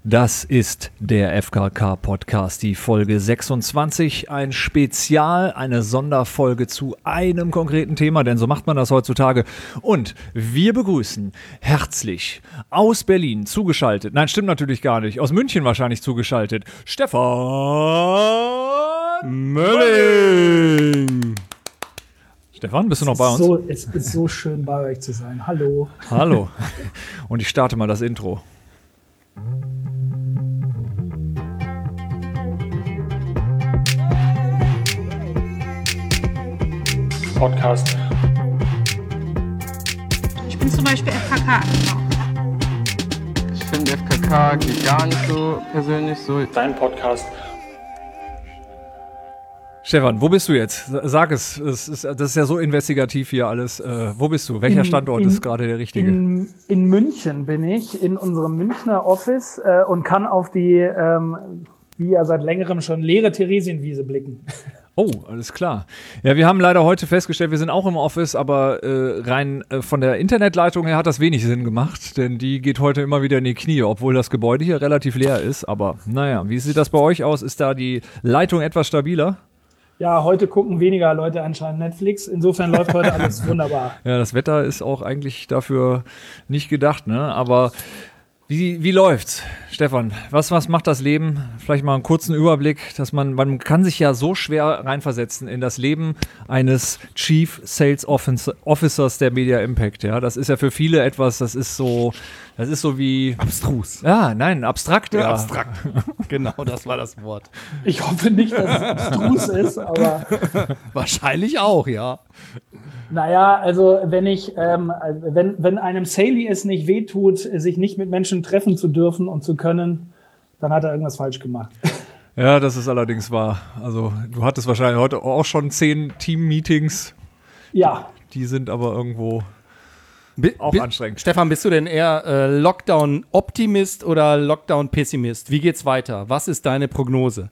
Das ist der FKK-Podcast, die Folge 26, ein Spezial, eine Sonderfolge zu einem konkreten Thema, denn so macht man das heutzutage. Und wir begrüßen herzlich aus Berlin zugeschaltet, nein, stimmt natürlich gar nicht, aus München wahrscheinlich zugeschaltet, Stefan Mölling. Stefan, bist du noch bei uns? Es ist so schön, bei euch zu sein. Hallo. Hallo. Und ich starte mal das Intro. Podcast. Ich bin zum Beispiel FKK. Ich finde FKK geht gar nicht so persönlich so. Dein Podcast. Stefan, wo bist du jetzt? Sag es. Das ist ja so investigativ hier alles. Wo bist du? Welcher Standort ist gerade der richtige? In München bin ich, in unserem Münchner Office und kann auf die, wie ja seit längerem schon, leere Theresienwiese blicken. Oh, alles klar. Ja, wir haben leider heute festgestellt, wir sind auch im Office, aber rein von der Internetleitung her hat das wenig Sinn gemacht, denn die geht heute immer wieder in die Knie, obwohl das Gebäude hier relativ leer ist. Aber naja, wie sieht das bei euch aus? Ist da die Leitung etwas stabiler? Ja, heute gucken weniger Leute anscheinend Netflix. Insofern läuft heute alles wunderbar. Ja, das Wetter ist auch eigentlich dafür nicht gedacht, ne? Aber wie läuft's, Stefan? Was macht das Leben? Vielleicht mal einen kurzen Überblick, dass man kann sich ja so schwer reinversetzen in das Leben eines Chief Sales Officers der Media Impact, ja? Das ist ja für viele etwas, das ist so wie abstrus. Ja, nein, abstrakt, ja. Abstrakt. Genau, das war das Wort. Ich hoffe nicht, dass es abstrus ist, aber wahrscheinlich auch, ja. Naja, also wenn einem Saley es nicht wehtut, sich nicht mit Menschen treffen zu dürfen und zu können, dann hat er irgendwas falsch gemacht. Ja, das ist allerdings wahr. Also du hattest wahrscheinlich heute auch schon 10 Team-Meetings. Ja. Die sind aber irgendwo auch anstrengend. Stefan, bist du denn eher Lockdown-Optimist oder Lockdown-Pessimist? Wie geht's weiter? Was ist deine Prognose?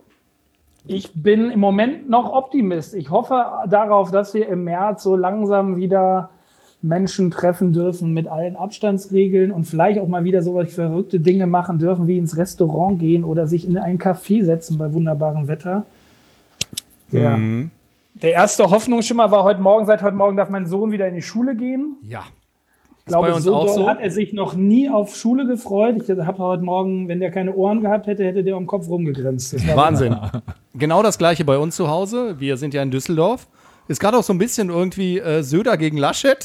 Ich bin im Moment noch Optimist. Ich hoffe darauf, dass wir im März so langsam wieder Menschen treffen dürfen mit allen Abstandsregeln und vielleicht auch mal wieder so verrückte Dinge machen dürfen, wie ins Restaurant gehen oder sich in ein Café setzen bei wunderbarem Wetter. Ja. Der erste Hoffnungsschimmer war seit heute Morgen darf mein Sohn wieder in die Schule gehen. Ja. Ich glaube, so hat er sich noch nie auf Schule gefreut. Ich habe heute Morgen, wenn der keine Ohren gehabt hätte, hätte der am Kopf rumgegrinst. Das war Wahnsinn. Genau das Gleiche bei uns zu Hause. Wir sind ja in Düsseldorf. Ist gerade auch so ein bisschen irgendwie Söder gegen Laschet.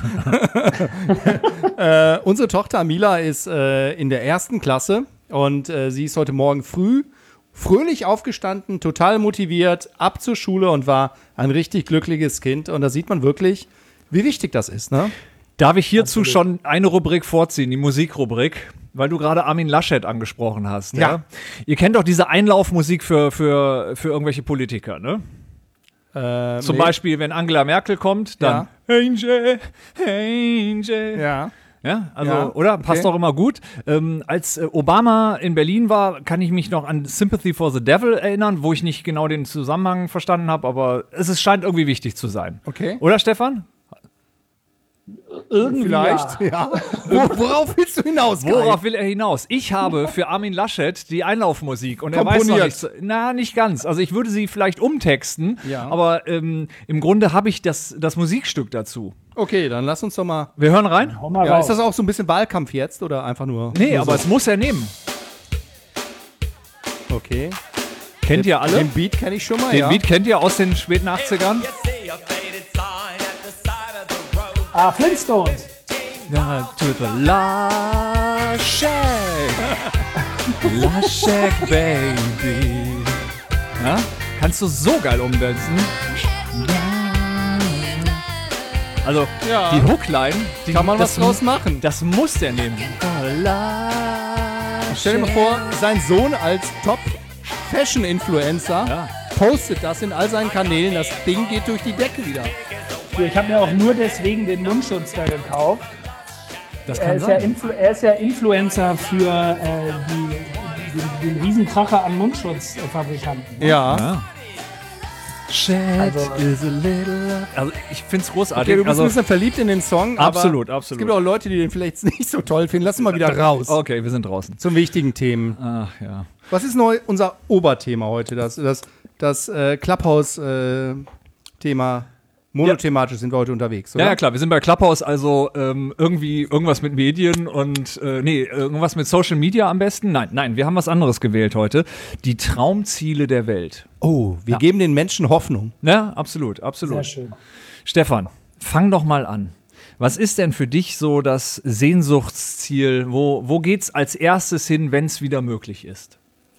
Unsere Tochter Mila ist in der 1. Klasse und sie ist heute Morgen früh fröhlich aufgestanden, total motiviert, ab zur Schule und war ein richtig glückliches Kind. Und da sieht man wirklich, wie wichtig das ist, ne? Darf ich hierzu schon eine Rubrik vorziehen, die Musikrubrik? Weil du gerade Armin Laschet angesprochen hast. Ja. Ihr kennt doch diese Einlaufmusik für irgendwelche Politiker, ne? Zum Beispiel, wenn Angela Merkel kommt, dann Angel. Ja. Ja, also, ja, oder? Passt doch immer gut. Als Obama in Berlin war, kann ich mich noch an Sympathy for the Devil erinnern, wo ich nicht genau den Zusammenhang verstanden habe, aber es scheint irgendwie wichtig zu sein. Okay. Oder, Stefan? Irgendwie vielleicht, ja. Worauf willst du hinaus? Worauf will er hinaus? Ich habe für Armin Laschet die Einlaufmusik und er weiß noch nicht. Nicht ganz. Also ich würde sie vielleicht umtexten, aber im Grunde habe ich das Musikstück dazu. Okay, dann lass uns doch mal. Wir hören rein? Ja, ist das auch so ein bisschen Wahlkampf jetzt oder einfach nur? Nee, aber es muss er nehmen. Okay. Kennt ihr alle? Den Beat kenne ich schon mal, Den Beat kennt ihr aus den späten 80ern? Flintstones. Ja, Laschet. Laschet, Baby. Ja? Kannst du so geil umsetzen. Also, die Hookline, kann man was draus machen. Das muss der nehmen. Stell dir mal vor, sein Sohn als Top-Fashion-Influencer postet das in all seinen Kanälen. Das Ding geht durch die Decke wieder. Ich habe mir auch nur deswegen den Mundschutz da gekauft. Das kann sein. Er ist ja Influencer für den Riesenkracher an Mundschutzfabrikanten. Ja. Also ich finde es großartig. Okay, du bist also, ein bisschen verliebt in den Song, absolut, aber absolut. es gibt auch Leute, die den vielleicht nicht so toll finden. Lass ihn mal wieder raus. Okay, wir sind draußen. Zum wichtigen Themen. Ach ja. Was ist neu unser Oberthema heute? Das Clubhouse-Thema. Monothematisch sind wir heute unterwegs, oder? Ja, klar, wir sind bei Clubhouse, also irgendwie irgendwas mit Medien und irgendwas mit Social Media am besten. Nein, wir haben was anderes gewählt heute. Die Traumziele der Welt. Oh, wir geben den Menschen Hoffnung. Ja, absolut. Sehr schön. Stefan, fang doch mal an. Was ist denn für dich so das Sehnsuchtsziel? Wo geht's als erstes hin, wenn es wieder möglich ist?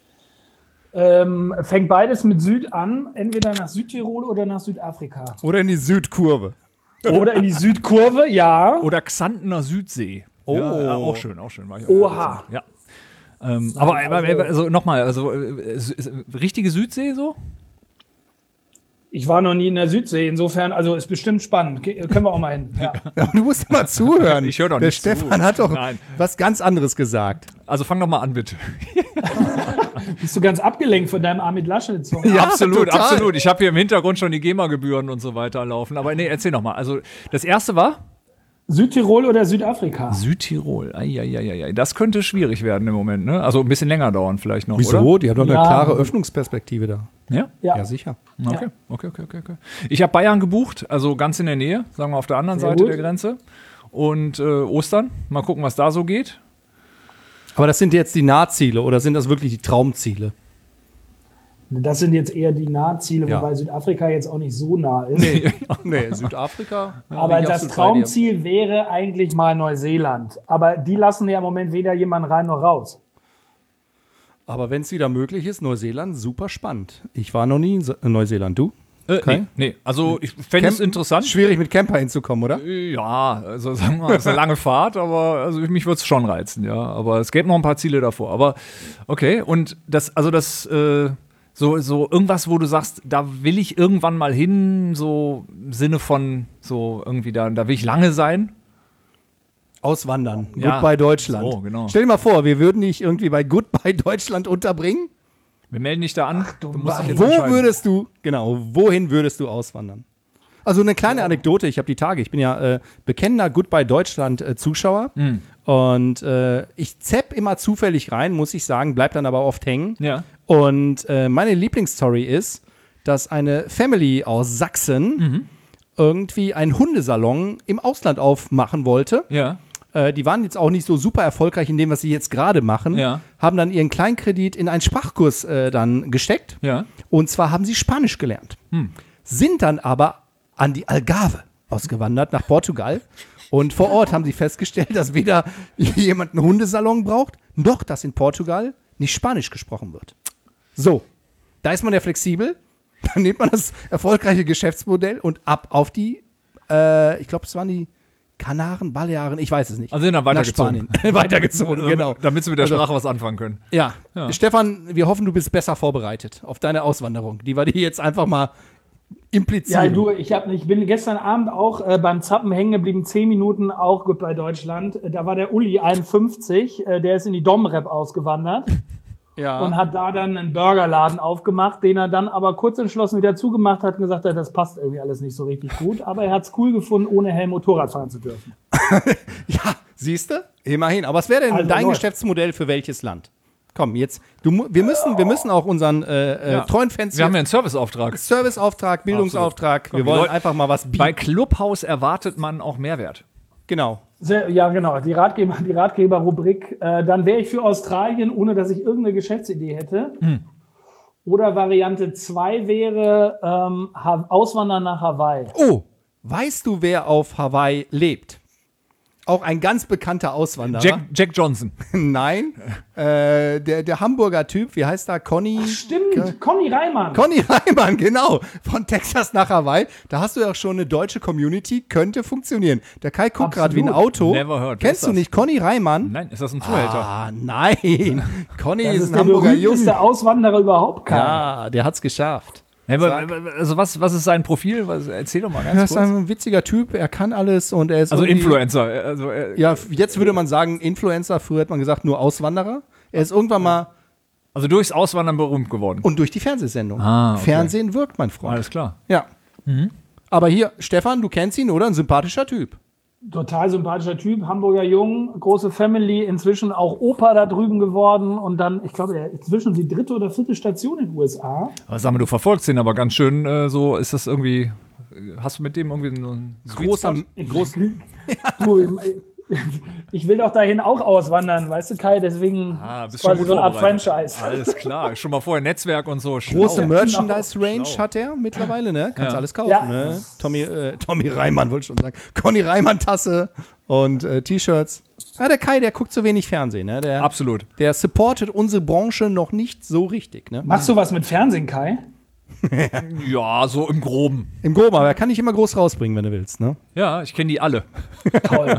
Fängt beides mit Süd an, entweder nach Südtirol oder nach Südafrika. Oder in die Südkurve. Oder in die Südkurve, ja. Oder Xantener Südsee. Oh. Ja, auch schön. War ich auch Oha. Ja. Aber also nochmal, richtige Südsee so? Ich war noch nie in der Südsee, insofern, also ist bestimmt spannend. Können wir auch mal hin. Ja. Ja, du musst mal zuhören. Ich höre doch Der nicht zu. Stefan hat doch Nein. was ganz anderes gesagt. Also fang doch mal an, bitte. Bist du ganz abgelenkt von deinem Armin Laschet-Song? Ja, absolut, total. absolut. Ich habe hier im Hintergrund schon die GEMA-Gebühren und so weiter laufen. Aber nee, erzähl noch mal. Also das erste war? Südtirol oder Südafrika? Südtirol. Eieieiei. Das könnte schwierig werden im Moment, ne? Also ein bisschen länger dauern vielleicht noch, Wieso? oder? Die haben doch eine Ja. klare Öffnungsperspektive da. Ja? Ja. sicher. Okay. Ich habe Bayern gebucht, also ganz in der Nähe, sagen wir auf der anderen Sehr Seite gut. der Grenze. Und Ostern. Mal gucken, was da so geht. Aber das sind jetzt die Nahziele oder sind das wirklich die Traumziele? Das sind jetzt eher die Nahziele, Ja. wobei Südafrika jetzt auch nicht so nah ist. Nee, Südafrika. Aber das Traumziel wäre eigentlich mal Neuseeland. Aber die lassen ja im Moment weder jemanden rein noch raus. Aber wenn es wieder möglich ist, Neuseeland, super spannend. Ich war noch nie in Neuseeland. Du? Okay. Nee, also ich fände es interessant. Schwierig mit Camper hinzukommen, oder? Ja, also sagen wir mal, es ist eine lange Fahrt, aber also mich würde es schon reizen, ja. Aber es gäbe noch ein paar Ziele davor. Aber okay, und so irgendwas, wo du sagst, da will ich irgendwann mal hin, so im Sinne von so irgendwie da will ich lange sein. Auswandern. Ja. Goodbye Deutschland. So, genau. Stell dir mal vor, wir würden dich irgendwie bei Goodbye Deutschland unterbringen. Wir melden dich da an. Du musst dich jetzt Wohin würdest du auswandern? Also eine kleine Anekdote, ich habe die Tage, ich bin ja bekennender Goodbye Deutschland Zuschauer und ich zapp immer zufällig rein, muss ich sagen, bleib dann aber oft hängen. Ja. Und meine Lieblingsstory ist, dass eine Family aus Sachsen irgendwie einen Hundesalon im Ausland aufmachen wollte. Ja. Die waren jetzt auch nicht so super erfolgreich in dem, was sie jetzt gerade machen. Ja. Haben dann ihren Kleinkredit in einen Sprachkurs dann gesteckt. Ja. Und zwar haben sie Spanisch gelernt. Sind dann aber an die Algarve ausgewandert, nach Portugal. Und vor Ort haben sie festgestellt, dass weder jemand einen Hundesalon braucht, noch dass in Portugal nicht Spanisch gesprochen wird. So, da ist man ja flexibel. Dann nimmt man das erfolgreiche Geschäftsmodell und ab auf die, ich glaube, es waren die Kanaren, Balearen, ich weiß es nicht. Also sind dann weitergezogen. Nach Spanien. Weitergezogen, genau. Damit sie mit der Sprache was anfangen können. Ja. Stefan, wir hoffen, du bist besser vorbereitet auf deine Auswanderung, die wir dir jetzt einfach mal Ja, implizieren. du, ich bin gestern Abend auch beim Zappen hängen geblieben, 10 Minuten auch gut bei Deutschland. Da war der Uli 51, der ist in die Domrep ausgewandert und hat da dann einen Burgerladen aufgemacht, den er dann aber kurz entschlossen wieder zugemacht hat und gesagt hat, das passt irgendwie alles nicht so richtig gut. Aber er hat es cool gefunden, ohne Helm Motorrad fahren zu dürfen. Ja, siehst du? Immerhin. Aber was wäre denn Also dein läuft. Geschäftsmodell für welches Land? Komm, jetzt, wir müssen auch unseren treuen Fans Wir haben ja einen Serviceauftrag. Serviceauftrag, Bildungsauftrag. Komm, Wir die wollen Leute- einfach mal was bieten. Bei Clubhouse erwartet man auch Mehrwert. Genau. Ja, genau, die Ratgeber-Rubrik. Dann wäre ich für Australien, ohne dass ich irgendeine Geschäftsidee hätte. Oder Variante 2 wäre Auswandern nach Hawaii. Oh, weißt du, wer auf Hawaii lebt? Auch ein ganz bekannter Auswanderer. Jack Johnson. Nein, der Hamburger Typ, wie heißt er? Conny? Stimmt, Conny Reimann. Conny Reimann, genau. Von Texas nach Hawaii. Da hast du ja auch schon eine deutsche Community. Könnte funktionieren. Der Kai guckt gerade wie ein Absolut. Auto. Never heard. Wer Kennst ist du das? nicht Conny Reimann? Nein, ist das ein Zuhälter? Ah, nein. Conny Das ist ist ein der Hamburger Jung. berühmteste Auswanderer überhaupt. Ja, der hat's geschafft. Ja, also was ist sein Profil? Erzähl doch mal Er ganz ist kurz. ein witziger Typ. Er kann alles und er ist Also irgendwie- Influencer. Also, Ja, jetzt würde man sagen Influencer. Früher hat man gesagt nur Auswanderer. Er ist irgendwann mal Also durchs Auswandern berühmt geworden. Und durch die Fernsehsendung. Ah, okay. Fernsehen wirkt, mein Freund. Alles klar. Ja. Aber hier, Stefan, du kennst ihn, oder? Ein sympathischer Typ. Total sympathischer Typ, Hamburger Jung, große Family, inzwischen auch Opa da drüben geworden und dann, ich glaube, inzwischen die 3. oder 4. Station in den USA. Aber sag mal, du verfolgst ihn aber ganz schön, so ist das irgendwie, hast du mit dem irgendwie so einen Großer, Du, ich will doch dahin auch auswandern, weißt du, Kai, deswegen bist quasi schon so gut eine Art vorbereitet. Franchise. Alles klar, schon mal vorher Netzwerk und so. große Schlau. Merchandise-Range hat er mittlerweile, ne? Kannst Ja. alles kaufen, Ja. ne? Tommy Reimann, wollte ich schon sagen. Conny Reimann-Tasse und T-Shirts. Ja, der Kai, der guckt zu wenig Fernsehen, ne? Absolut. Der supportet unsere Branche noch nicht so richtig, ne? Machst du was mit Fernsehen, Kai? Ja, so im Groben. Im Groben, aber er kann nicht immer groß rausbringen, wenn du willst, ne? Ja, ich kenne die alle. Toll.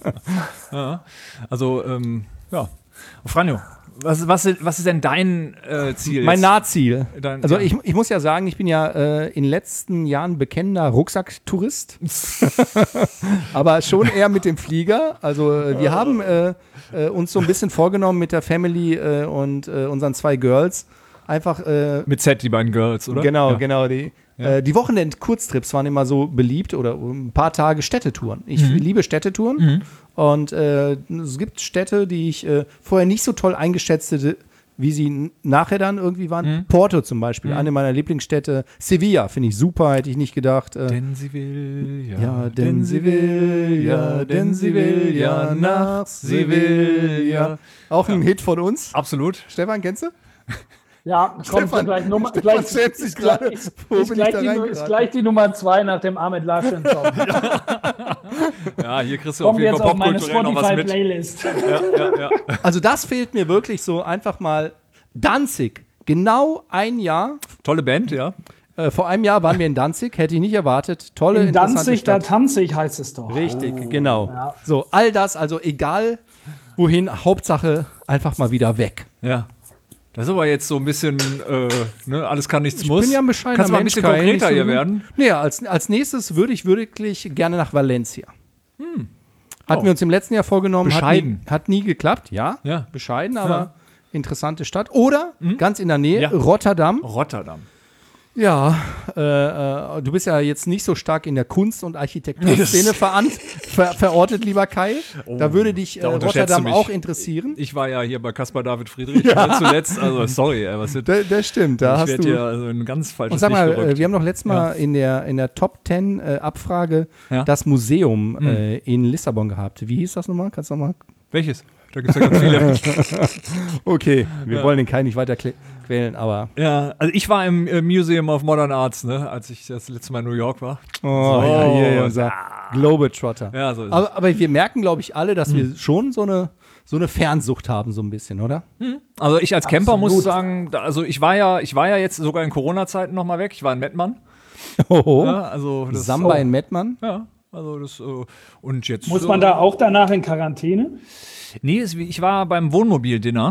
Also, ja. Franjo, was ist denn dein Ziel? Mein jetzt? Nahziel. Also ja. ich muss ja sagen, ich bin ja in den letzten Jahren bekennender Rucksacktourist. Aber schon eher mit dem Flieger. Also wir haben uns so ein bisschen vorgenommen mit der Family und unseren 2 Girls. Einfach Mit Z, die beiden Girls, oder? genau, Ja. genau. Die Wochenend-Kurztrips waren immer so beliebt oder ein paar Tage Städtetouren. Ich liebe Städtetouren und es gibt Städte, die ich vorher nicht so toll eingeschätzt hätte, wie sie nachher dann irgendwie waren. Porto zum Beispiel, eine meiner Lieblingsstädte. Sevilla finde ich super, hätte ich nicht gedacht. Denn sie will, Ja, denn sie will, ja, denn sie will, ja, nach Sevilla. Auch ein Hit von uns. Absolut. Stefan, kennst du? Ja, kommt Stefan- gleich Nummer. Stefan Gleich, schämt sich gerade. Wo bin ich da ist reingeraten? gleich die Nummer 2 nach dem Ahmed Laschet-Song. Ja, hier kriegst du auf Kommt jeden jetzt Fall auf meine popkulturell noch was mit. Spotify-Playlist. Ja. Also das fehlt mir wirklich so einfach mal. Danzig, genau ein Jahr. Tolle Band, ja. Vor einem Jahr waren wir in Danzig, hätte ich nicht erwartet. Tolle, In interessante Danzig, da Stadt. tanze ich, heißt es doch. Richtig, genau. Ja. So, all das, also egal wohin, Hauptsache einfach mal wieder weg. Ja. Das ist aber jetzt so ein bisschen, ne, alles kann, nichts muss. Ich bin ja ein bescheidener Kannst du mal ein Mensch, bisschen Kai, konkreter nicht so- hier werden? Nee, als nächstes würde ich wirklich gerne nach Valencia. Hatten wir uns im letzten Jahr vorgenommen. Bescheiden. Hat nie geklappt, ja. Ja. Bescheiden, aber interessante Stadt. Oder ganz in der Nähe, Ja. Rotterdam. Rotterdam. Ja, du bist ja jetzt nicht so stark in der Kunst- und Architekturszene verortet, lieber Kai. Da würde dich da unterschätzt Rotterdam du mich. auch interessieren. Ich war ja hier bei Caspar David Friedrich zuletzt, also sorry, ey, was ist Das stimmt, da ich hast werde du. hier also ein ganz falsches Und sag mal, Licht gerückt. wir haben doch letztes Mal in der Top 10 Abfrage Ja. das Museum in Lissabon gehabt. Wie hieß das nochmal? Kannst du nochmal? Welches? Da gibt es ja ganz viele. Okay, wir wollen den Kai nicht weiter quälen, aber. Ja, also ich war im Museum of Modern Arts, ne, als ich das letzte Mal in New York war. Oh, ja, hier, unser Globetrotter. Ja, so ist es. Aber wir merken, glaube ich, alle, dass wir schon so eine Fernsucht haben, so ein bisschen, oder? Also ich als Camper Absolut. muss sagen, also ich war ja jetzt sogar in Corona-Zeiten noch mal weg. Ich war in Mettmann. Oh. Ja, also das, Samba in Mettmann. Ja, also das und jetzt Muss man da auch danach in Quarantäne? Nee, ich war beim Wohnmobil-Dinner.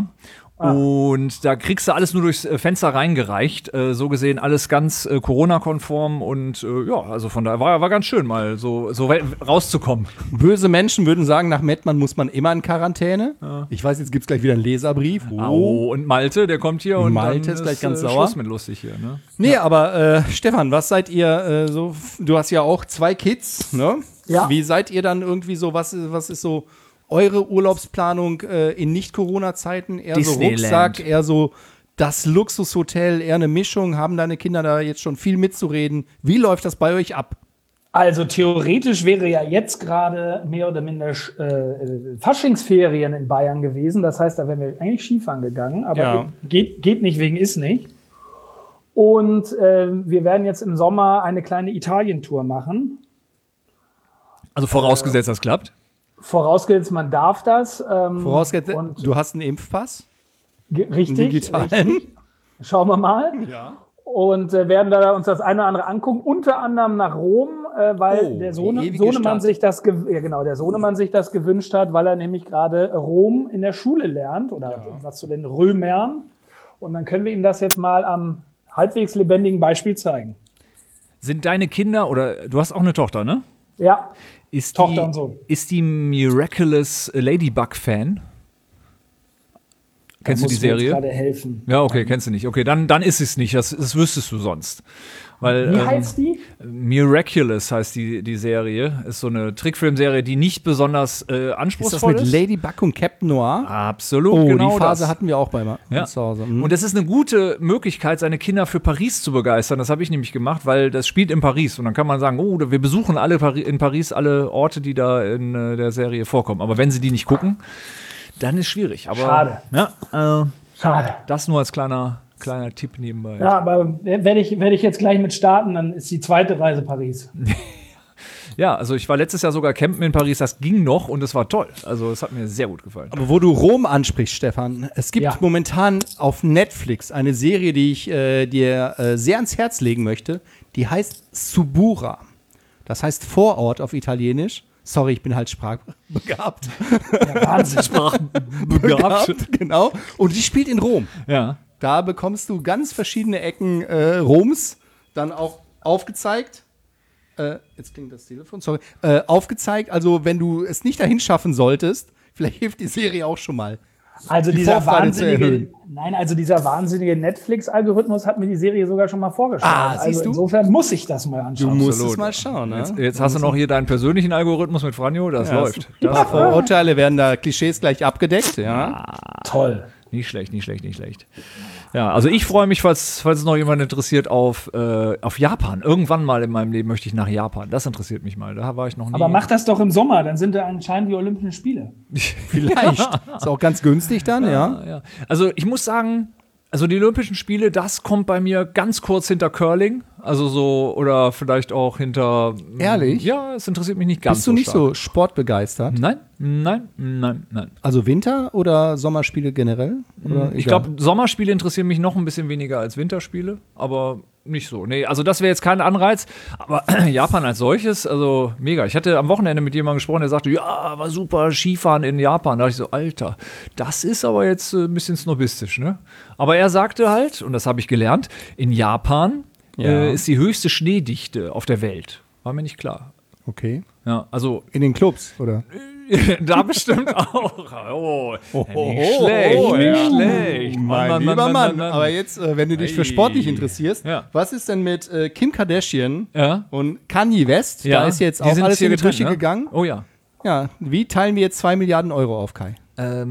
Und da kriegst du alles nur durchs Fenster reingereicht. So gesehen alles ganz Corona-konform und ja, also von daher war ganz schön mal so rauszukommen. Böse Menschen würden sagen, nach Mettmann muss man immer in Quarantäne. Ich weiß, jetzt gibt es gleich wieder einen Leserbrief. Oh, und Malte, der kommt hier und Malte dann ist gleich ganz sauer. Schluss mit lustig hier, ne? Nee, aber Stefan, was seid ihr so? Du hast ja auch 2 Kids, ne? Ja. Wie seid ihr dann irgendwie so? Was ist so eure Urlaubsplanung in Nicht-Corona-Zeiten? Eher Disneyland. so Rucksack, eher so das Luxushotel, eher eine Mischung? Haben deine Kinder da jetzt schon viel mitzureden? Wie läuft das bei euch ab? Also theoretisch wäre ja jetzt gerade mehr oder minder Faschingsferien in Bayern gewesen. Das heißt, da wären wir eigentlich Skifahren gegangen. Aber Ja. geht nicht wegen ist nicht. Und wir werden jetzt im Sommer eine kleine Italien-Tour machen. Also vorausgesetzt, das klappt. Vorausgesetzt, man darf das. Vorausgesetzt, und du hast einen Impfpass? richtig. Digitalen? Richtig. Schauen wir mal. Ja. Und werden da uns das eine oder andere angucken, unter anderem nach Rom, weil Oh, der die ewige Sohnemann Stadt. der Sohnemann sich das gewünscht hat, weil er nämlich gerade Rom in der Schule lernt oder was zu den Römern. Und dann können wir ihm das jetzt mal am halbwegs lebendigen Beispiel zeigen. Sind deine Kinder, oder du hast auch eine Tochter, ne? Ja, Ist Tochter und Sohn. Ist die Miraculous Ladybug-Fan? Kennst du die musst mir jetzt Serie? gerade helfen. Ja, okay, kennst du nicht. Okay, dann ist es nicht. Das wüsstest du sonst. Weil, Wie heißt die? Miraculous heißt die Serie. Ist so eine Trickfilmserie, die nicht besonders Ist das anspruchsvoll mit ist. Ladybug und Captain Noir? Absolut, Oh, genau die Phase das. hatten wir auch bei Ja. uns zu Hause. Mhm. Und das ist eine gute Möglichkeit, seine Kinder für Paris zu begeistern. Das habe ich nämlich gemacht, weil das spielt in Paris. Und dann kann man sagen, oh, wir besuchen in Paris alle Orte, die da in der Serie vorkommen. Aber wenn sie die nicht gucken, dann ist schwierig. Aber, Schade. Ja, Schade. das nur als kleiner Tipp nebenbei. Ja, aber werde ich jetzt gleich mit starten, dann ist die zweite Reise Paris. Ja, also ich war letztes Jahr sogar campen in Paris, das ging noch und es war toll. Also es hat mir sehr gut gefallen. Aber wo du Rom ansprichst, Stefan, es gibt Ja. momentan auf Netflix eine Serie, die ich dir sehr ans Herz legen möchte. Die heißt Subura. Das heißt Vorort auf Italienisch. Sorry, ich bin halt sprachbegabt. Ja, Wahnsinn. Genau. Und die spielt in Rom. Ja. Da bekommst du ganz verschiedene Ecken Roms dann auch aufgezeigt. Jetzt klingt das Telefon, sorry. Aufgezeigt, also wenn du es nicht dahin schaffen solltest, vielleicht hilft die Serie auch schon mal. Also Die dieser Vorfreude zu erhöhen. dieser wahnsinnige Netflix-Algorithmus hat mir die Serie sogar schon mal vorgestellt. Ah, siehst also du? insofern muss ich das mal Du anschauen. musst Absolut. es mal schauen, ne? Jetzt hast du noch hier deinen persönlichen Algorithmus mit Franjo, das läuft. Das, Vorurteile werden da Klischees gleich abgedeckt, ja. Toll. nicht schlecht. Ja, also ich freue mich, falls es noch jemand interessiert, auf Japan. Irgendwann mal in meinem Leben möchte ich nach Japan. Das interessiert mich mal. Da war ich noch nie. Aber mach das doch im Sommer, dann sind da anscheinend die Olympischen Spiele. Vielleicht. Ist auch ganz günstig dann, ja. Ja. Also ich muss sagen, also die Olympischen Spiele, das kommt bei mir ganz kurz hinter Curling. Also so, oder vielleicht auch hinter. Ehrlich? Ja, es interessiert mich nicht ganz Bist du nicht stark. so sportbegeistert? Nein. Also Winter- oder Sommerspiele generell? Oder Ich egal? glaube, Sommerspiele interessieren mich noch ein bisschen weniger als Winterspiele, aber nicht so. Nee, also das wäre jetzt kein Anreiz, aber Japan als solches, also mega. Ich hatte am Wochenende mit jemandem gesprochen, der sagte, ja, war super Skifahren in Japan. Da dachte ich so, Alter, das ist aber jetzt ein bisschen snobistisch, ne? Aber er sagte halt, und das habe ich gelernt, in Japan ist die höchste Schneedichte auf der Welt. War mir nicht klar. Okay. Ja, also In den Clubs, oder? da bestimmt auch. Oh, nicht oh, schlecht. Mein lieber Mann. Aber jetzt, wenn du dich für Ei. sportlich interessierst, Ja. was ist denn mit Kim Kardashian Ja. und Kanye West? Ja, Da ist jetzt die auch sind alles hier in die getrennt, Brüche ne? gegangen. Oh ja. Ja, wie teilen wir jetzt 2 Milliarden Euro auf, Kai?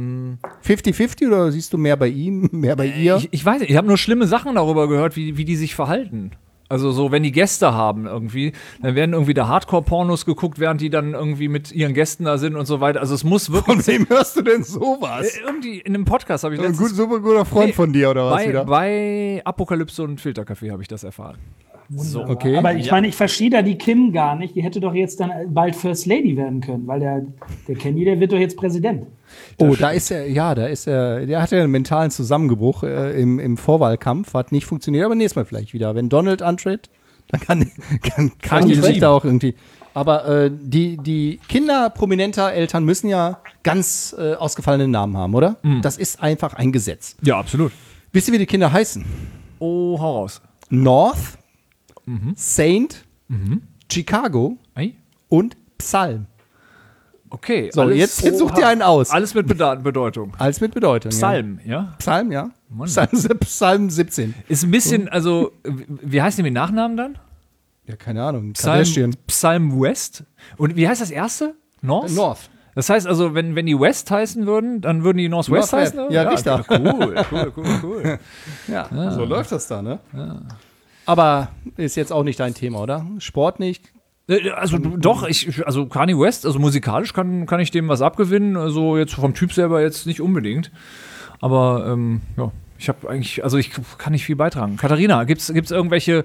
50-50 oder siehst du mehr bei ihm, mehr bei ihr? Ich weiß nicht, ich habe nur schlimme Sachen darüber gehört, wie die sich verhalten. Also so, wenn die Gäste haben irgendwie, dann werden irgendwie da Hardcore-Pornos geguckt, während die dann irgendwie mit ihren Gästen da sind und so weiter. Also es muss wirklich... Von wem hörst du denn sowas? irgendwie in einem Podcast habe ich Ein letztens... super guter Freund von dir, oder was wieder? bei Apokalypse und Filterkaffee habe ich das erfahren. So, Okay. Aber ich meine, ich verstehe da die Kim gar nicht. Die hätte doch jetzt dann bald First Lady werden können, weil der Kenny, der wird doch jetzt Präsident. Oh, da ist er, der hatte einen mentalen Zusammenbruch im Vorwahlkampf, hat nicht funktioniert, aber nächstes Mal vielleicht wieder. Wenn Donald antritt, dann kann die vielleicht auch irgendwie. Aber die Kinder prominenter Eltern müssen ja ganz ausgefallene Namen haben, oder? Das ist einfach ein Gesetz. Ja, absolut. Wisst ihr, wie die Kinder heißen? Oh, hau raus. North, Saint, Chicago Ei? und Psalm. Okay. So, jetzt such dir einen aus. Alles mit Bedeutung. Alles mit Bedeutung. Psalm, ja? Ja. Psalm, ja. Mann. Psalm 17. Ist ein bisschen, also, wie heißen die mit Nachnamen dann? Ja, keine Ahnung. Kardashian. Psalm West. Und wie heißt das erste? North? North. Das heißt also, wenn die West heißen würden, dann würden die Northwest Northwest. heißen? Ja, richtig. Cool. Ja, so läuft das da, ne? Ja. Aber ist jetzt auch nicht dein Thema, oder? Sport nicht? Also doch, also Kanye West, also musikalisch kann ich dem was abgewinnen, also jetzt vom Typ selber jetzt nicht unbedingt. Aber ja, ich habe eigentlich, also ich kann nicht viel beitragen. Katharina, gibt's irgendwelche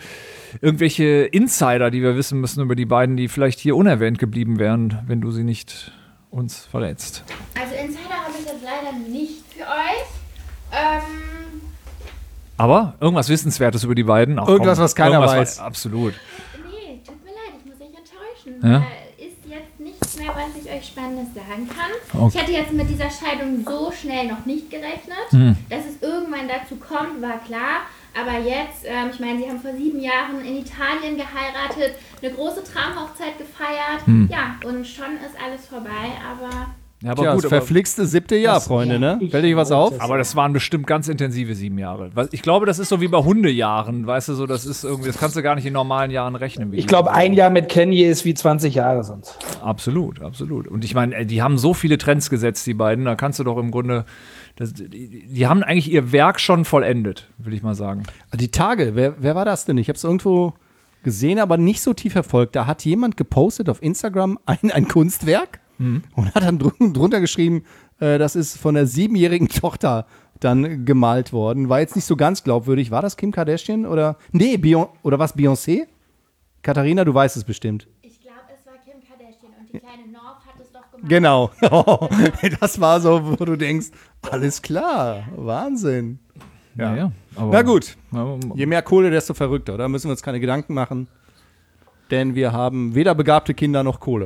Insider, die wir wissen müssen über die beiden, die vielleicht hier unerwähnt geblieben wären, wenn du sie nicht uns verrätst? Also Insider habe ich jetzt leider nicht für euch. Aber irgendwas Wissenswertes über die beiden? Ach, Irgendwas, was keiner irgendwas weiß. Absolut. Nee, tut mir leid, ich muss euch enttäuschen. Ja? Ist jetzt nichts mehr, was ich euch Spannendes sagen kann. Okay. Ich hätte jetzt mit dieser Scheidung so schnell noch nicht gerechnet. Dass es irgendwann dazu kommt, war klar. Aber jetzt, ich meine, sie haben vor 7 Jahren in Italien geheiratet, eine große Traumhochzeit gefeiert. Ja, und schon ist alles vorbei, aber Ja, aber Tja, gut, das verflixte 7. Jahr, Freunde, ne? Fällt euch was auf? aber das waren bestimmt ganz intensive 7 Jahre. Ich glaube, das ist so wie bei Hundejahren, weißt du, so, das ist irgendwie, das kannst du gar nicht in normalen Jahren rechnen. Ich glaube, ein Jahr mit Kanye ist wie 20 Jahre sonst. Absolut, absolut. Und ich meine, die haben so viele Trends gesetzt, die beiden, da kannst du doch im Grunde, die haben eigentlich ihr Werk schon vollendet, will ich mal sagen. Die Tage, wer war das denn? Ich habe es irgendwo gesehen, aber nicht so tief verfolgt. Da hat jemand gepostet auf Instagram ein Kunstwerk und hat dann drunter geschrieben, das ist von der 7-jährigen Tochter dann gemalt worden. War jetzt nicht so ganz glaubwürdig. War das Kim Kardashian oder? Nee, oder was, Beyoncé? Katharina, du weißt es bestimmt. Ich glaube, es war Kim Kardashian und die kleine North hat es doch gemacht. Genau. Das war so, wo du denkst, alles klar, Wahnsinn. Ja. Aber, Na gut, Ja, je mehr Kohle, desto verrückter. Da müssen wir uns keine Gedanken machen, denn wir haben weder begabte Kinder noch Kohle.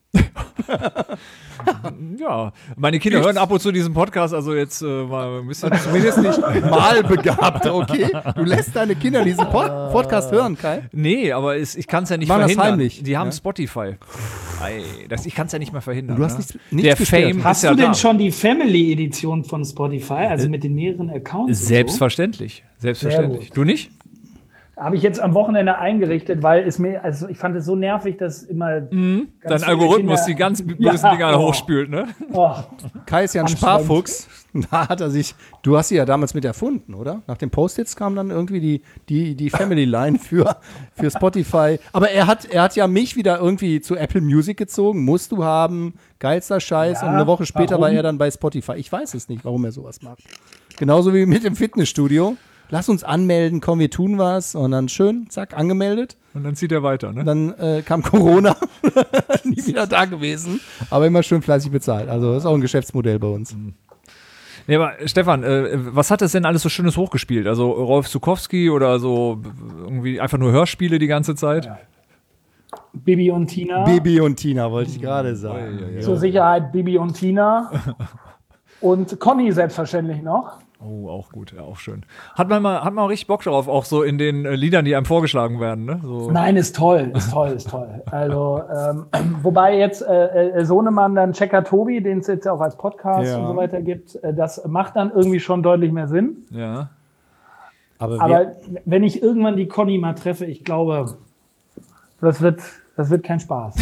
ja, meine Kinder hören ab und zu diesen Podcast, also jetzt mal ein bisschen. Zumindest nicht mal begabte, okay? Du lässt deine Kinder diesen Podcast hören, Kai? Nee, aber ich kann es ja nicht Machen das verhindern. heimlich, Die haben ja? Spotify. Ich kann es ja nicht mehr verhindern. Du hast ne? nichts Der gestört. Fame Hast ist ja du denn da. schon die Family-Edition von Spotify, also mit den mehreren Accounts? und Selbstverständlich. Selbstverständlich. Sehr Du nicht? Habe ich jetzt am Wochenende eingerichtet, weil also ich fand es so nervig, dass immer Dein viele Algorithmus Kinder- die ganz bösen Ja, Dinger oh. hochspült, ne? Oh, Kai ist ja ein Anstrengend. Sparfuchs. Da hat er sich, du hast sie ja damals mit erfunden, oder? Nach den Post-its kam dann irgendwie die Family Line für Spotify. Aber er hat ja mich wieder irgendwie zu Apple Music gezogen. Musst du haben, geilster Scheiß. Ja, und eine Woche später war warum? er dann bei Spotify. Ich weiß es nicht, warum er sowas macht. Genauso wie mit dem Fitnessstudio. Lass uns anmelden, komm, wir tun was. Und dann schön, zack, angemeldet. Und dann zieht er weiter, ne? Dann kam Corona, nie wieder da gewesen. Aber immer schön fleißig bezahlt. Also das ist auch ein Geschäftsmodell bei uns. Nee, aber Stefan, was hat das denn alles so Schönes hochgespielt? Also Rolf Zukowski oder so irgendwie einfach nur Hörspiele die ganze Zeit? Ja. Bibi und Tina. Bibi und Tina, wollte ich gerade sagen. Zur Sicherheit Bibi und Tina. Und Conny selbstverständlich noch. Oh, auch gut, ja, auch schön. Hat man auch richtig Bock drauf, auch so in den Liedern, die einem vorgeschlagen werden, ne? So. Nein, ist toll. Also, wobei jetzt Sohnemann dann Checker Tobi, den es jetzt auch als Podcast Ja. und so weiter gibt, das macht dann irgendwie schon deutlich mehr Sinn. Ja. Aber wenn ich irgendwann die Conny mal treffe, ich glaube, das wird kein Spaß.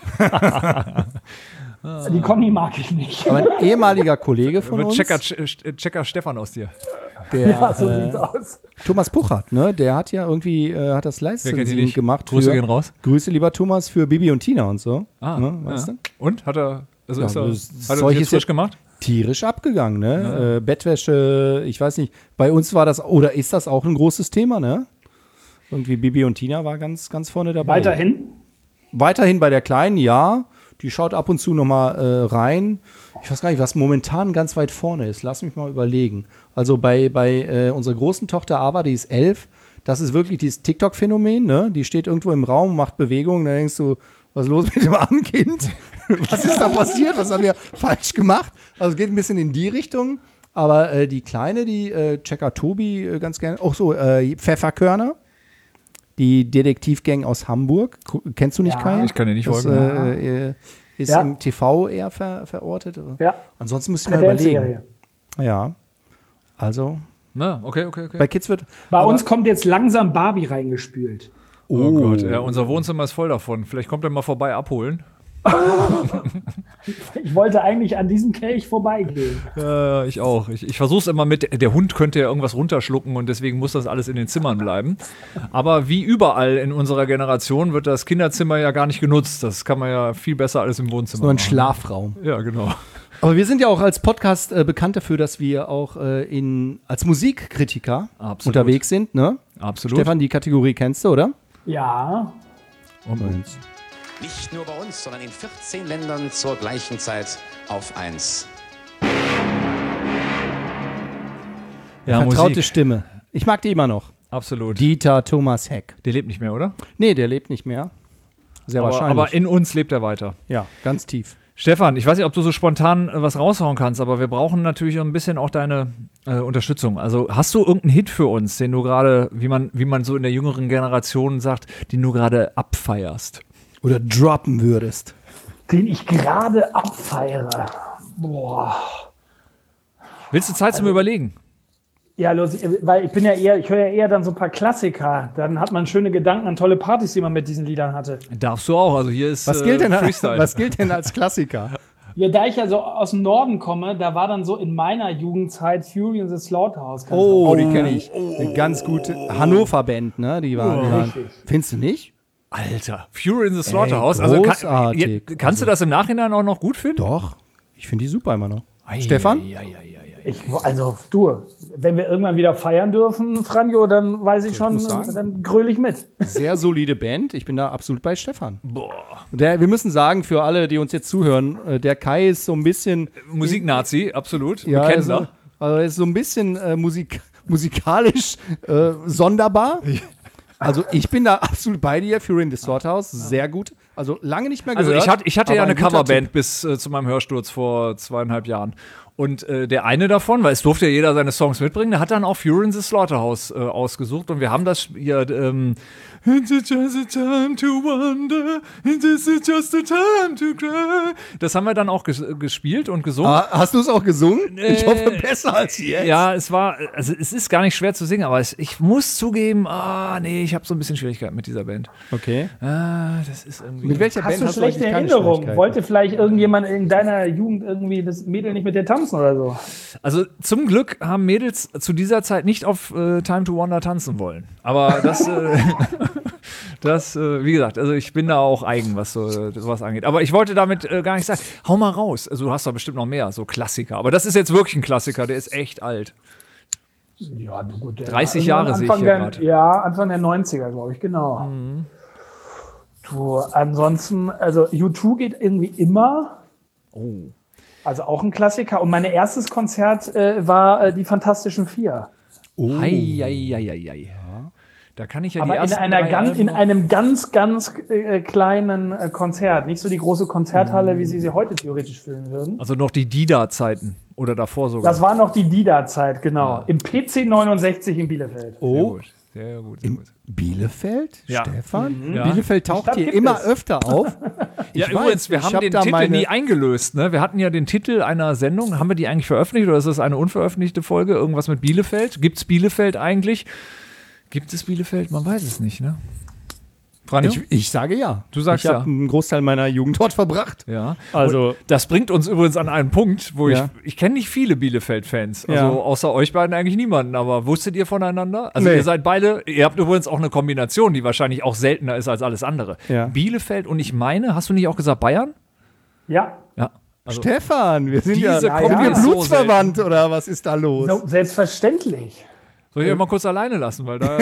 Die Conny mag ich nicht. Aber ein ehemaliger Kollege von uns, Checker Stefan aus dir. der Ja, so sieht's aus. Thomas Puchert, ne? Der hat ja irgendwie hat das Wer kennt die Licensing nicht? gemacht. Grüße für- gehen raus. Grüße, lieber Thomas, für Bibi und Tina und so. Ne? Weißt ja. du? Und? Hat er Ja, hat er das das Zeug jetzt ist frisch jetzt- gemacht? Tierisch abgegangen, ne? Bettwäsche, ich weiß nicht. Bei uns war das, oder ist das auch ein großes Thema, ne? Irgendwie Bibi und Tina war ganz, ganz vorne dabei. Weiterhin bei der Kleinen, ja. Die schaut ab und zu nochmal rein. Ich weiß gar nicht, was momentan ganz weit vorne ist. Lass mich mal überlegen. Also bei unserer großen Tochter Ava, die ist 11, das ist wirklich dieses TikTok-Phänomen, ne? Die steht irgendwo im Raum, macht Bewegungen, da denkst du, was ist los mit dem armen Kind? Was ist da passiert? Was haben wir falsch gemacht? Also es geht ein bisschen in die Richtung. Aber die Kleine, die Checker Tobi ganz gerne, auch so Pfefferkörner. Die Detektivgang aus Hamburg. Kennst du nicht, Ja. Kai? Ich kann dir nicht das, folgen. Ist Ja. im TV eher verortet. Ja, Ansonsten müsste ich mal überlegen. Serie. Ja. Also, Na, okay. bei Kids wird. Bei aber- uns kommt jetzt langsam Barbie reingespült. Oh Gott, ja, unser Wohnzimmer ist voll davon. Vielleicht kommt er mal vorbei abholen. Ich wollte eigentlich an diesem Kelch vorbeigehen. Ich auch. Ich versuche es immer mit, der Hund könnte ja irgendwas runterschlucken und deswegen muss das alles in den Zimmern bleiben. Aber wie überall in unserer Generation wird das Kinderzimmer ja gar nicht genutzt. Das kann man ja viel besser alles im Wohnzimmer So ein machen. Schlafraum. Ja, genau. Aber wir sind ja auch als Podcast bekannt dafür, dass wir auch als Musikkritiker Absolut. unterwegs sind. Ne? Absolut. Stefan, die Kategorie kennst du, oder? Ja, Und Nicht nur bei uns, sondern in 14 Ländern zur gleichen Zeit auf 1. ja, Vertraute Musik. Stimme. Ich mag die immer noch. Absolut. Dieter Thomas Heck. Der lebt nicht mehr, oder? Nee, der lebt nicht mehr. Sehr wahrscheinlich. Aber in uns lebt er weiter. ja, ganz tief. Stefan, ich weiß nicht, ob du so spontan was raushauen kannst, aber wir brauchen natürlich ein bisschen auch deine Unterstützung. Also hast du irgendeinen Hit für uns, den du gerade, wie man so in der jüngeren Generation sagt, den du gerade abfeierst? Oder droppen würdest. den ich gerade abfeiere. Boah. Willst du Zeit zum Überlegen? Ja, los, weil ich höre ja eher dann so ein paar Klassiker. Dann hat man schöne Gedanken an tolle Partys, die man mit diesen Liedern hatte. Darfst du auch. Also hier ist Was gilt Freestyle. was gilt denn als Klassiker? Ja, da ich ja so aus dem Norden komme, da war dann so in meiner Jugendzeit Fury in the Slaughterhouse. Oh, die kenne ich. Eine ganz gute Hannover-Band, ne? Die waren. Richtig. Findest du nicht? Alter, Fury in the Slaughterhouse. großartig. Kannst du das im Nachhinein auch noch gut finden? Doch. Ich finde die super immer noch. Stefan? Wenn wir irgendwann wieder feiern dürfen, Franjo, dann weiß ich schon, dann gröle ich mit. Sehr solide Band. Ich bin da absolut bei Stefan. Boah. Wir müssen sagen, für alle, die uns jetzt zuhören, der Kai ist so ein bisschen Musiknazi, absolut. Ja, Bekennender. also er ist so ein bisschen musikalisch sonderbar. Also ich bin da absolut bei dir. Fury in the Slaughterhouse, sehr gut. Also lange nicht mehr Also gehört. ich hatte ja aber eine ein guter Coverband Tipp. bis zu meinem Hörsturz vor 2,5 Jahren. Und der eine davon, weil es durfte ja jeder seine Songs mitbringen, der hat dann auch Fury in the Slaughterhouse ausgesucht. Und wir haben das hier It's just a time to wonder, it's just a time to cry. Das haben wir dann auch gespielt und gesungen. Hast du es auch gesungen? Ich hoffe, besser als jetzt. Ja, es ist gar nicht schwer zu singen, aber ich muss zugeben, ich habe so ein bisschen Schwierigkeiten mit dieser Band. Okay. Das ist irgendwie. Mit welcher Hast Band du hast schlechte du eigentlich keine Erinnerungen? Schwierigkeiten? Wollte vielleicht irgendjemand in deiner Jugend irgendwie das Mädel nicht mit dir tanzen oder so? Also zum Glück haben Mädels zu dieser Zeit nicht auf Time to Wonder tanzen wollen. Aber das, wie gesagt, also ich bin da auch eigen, was sowas angeht. Aber ich wollte damit gar nicht sagen, hau mal raus. Also du hast da bestimmt noch mehr, so Klassiker. Aber das ist jetzt wirklich ein Klassiker, der ist echt alt. Ja, gut. 30 Jahre sehe ich hier gerade. Ja, Anfang der 90er, glaube ich, genau. Mhm. Du, ansonsten, also U2 geht irgendwie immer. Oh. Also auch ein Klassiker. Und mein erstes Konzert war die Fantastischen Vier. Oh. Hei. Da kann ich ja Aber die ersten in einem ganz kleinen Konzert. Nicht so die große Konzerthalle, wie sie heute theoretisch füllen würden. Also noch die Dida-Zeiten oder davor sogar. Das war noch die Dida-Zeit, genau. Ja. Im PC 69 in Bielefeld. Oh, sehr gut. In Bielefeld? Ja. Stefan? Ja. Bielefeld taucht hier immer öfter auf. Ja, übrigens, wir haben den Titel nie eingelöst. Ne? Wir hatten ja den Titel einer Sendung. Haben wir die eigentlich veröffentlicht oder ist das eine unveröffentlichte Folge? Irgendwas mit Bielefeld? Gibt es Bielefeld eigentlich? Gibt es Bielefeld? Man weiß es nicht, ne? Ich sage ja. Du sagst ich habe einen Großteil meiner Jugend dort verbracht. Ja. Also und das bringt uns übrigens an einen Punkt, wo ich kenne nicht viele Bielefeld-Fans. Also außer euch beiden eigentlich niemanden. Aber wusstet ihr voneinander? Also ihr seid beide, ihr habt übrigens auch eine Kombination, die wahrscheinlich auch seltener ist als alles andere. Ja. Bielefeld und ich meine, hast du nicht auch gesagt Bayern? Ja. Ja. Also Stefan, wir sind ja so blutsverwandt oder was ist da los? No, selbstverständlich. Soll ich mal kurz alleine lassen, weil da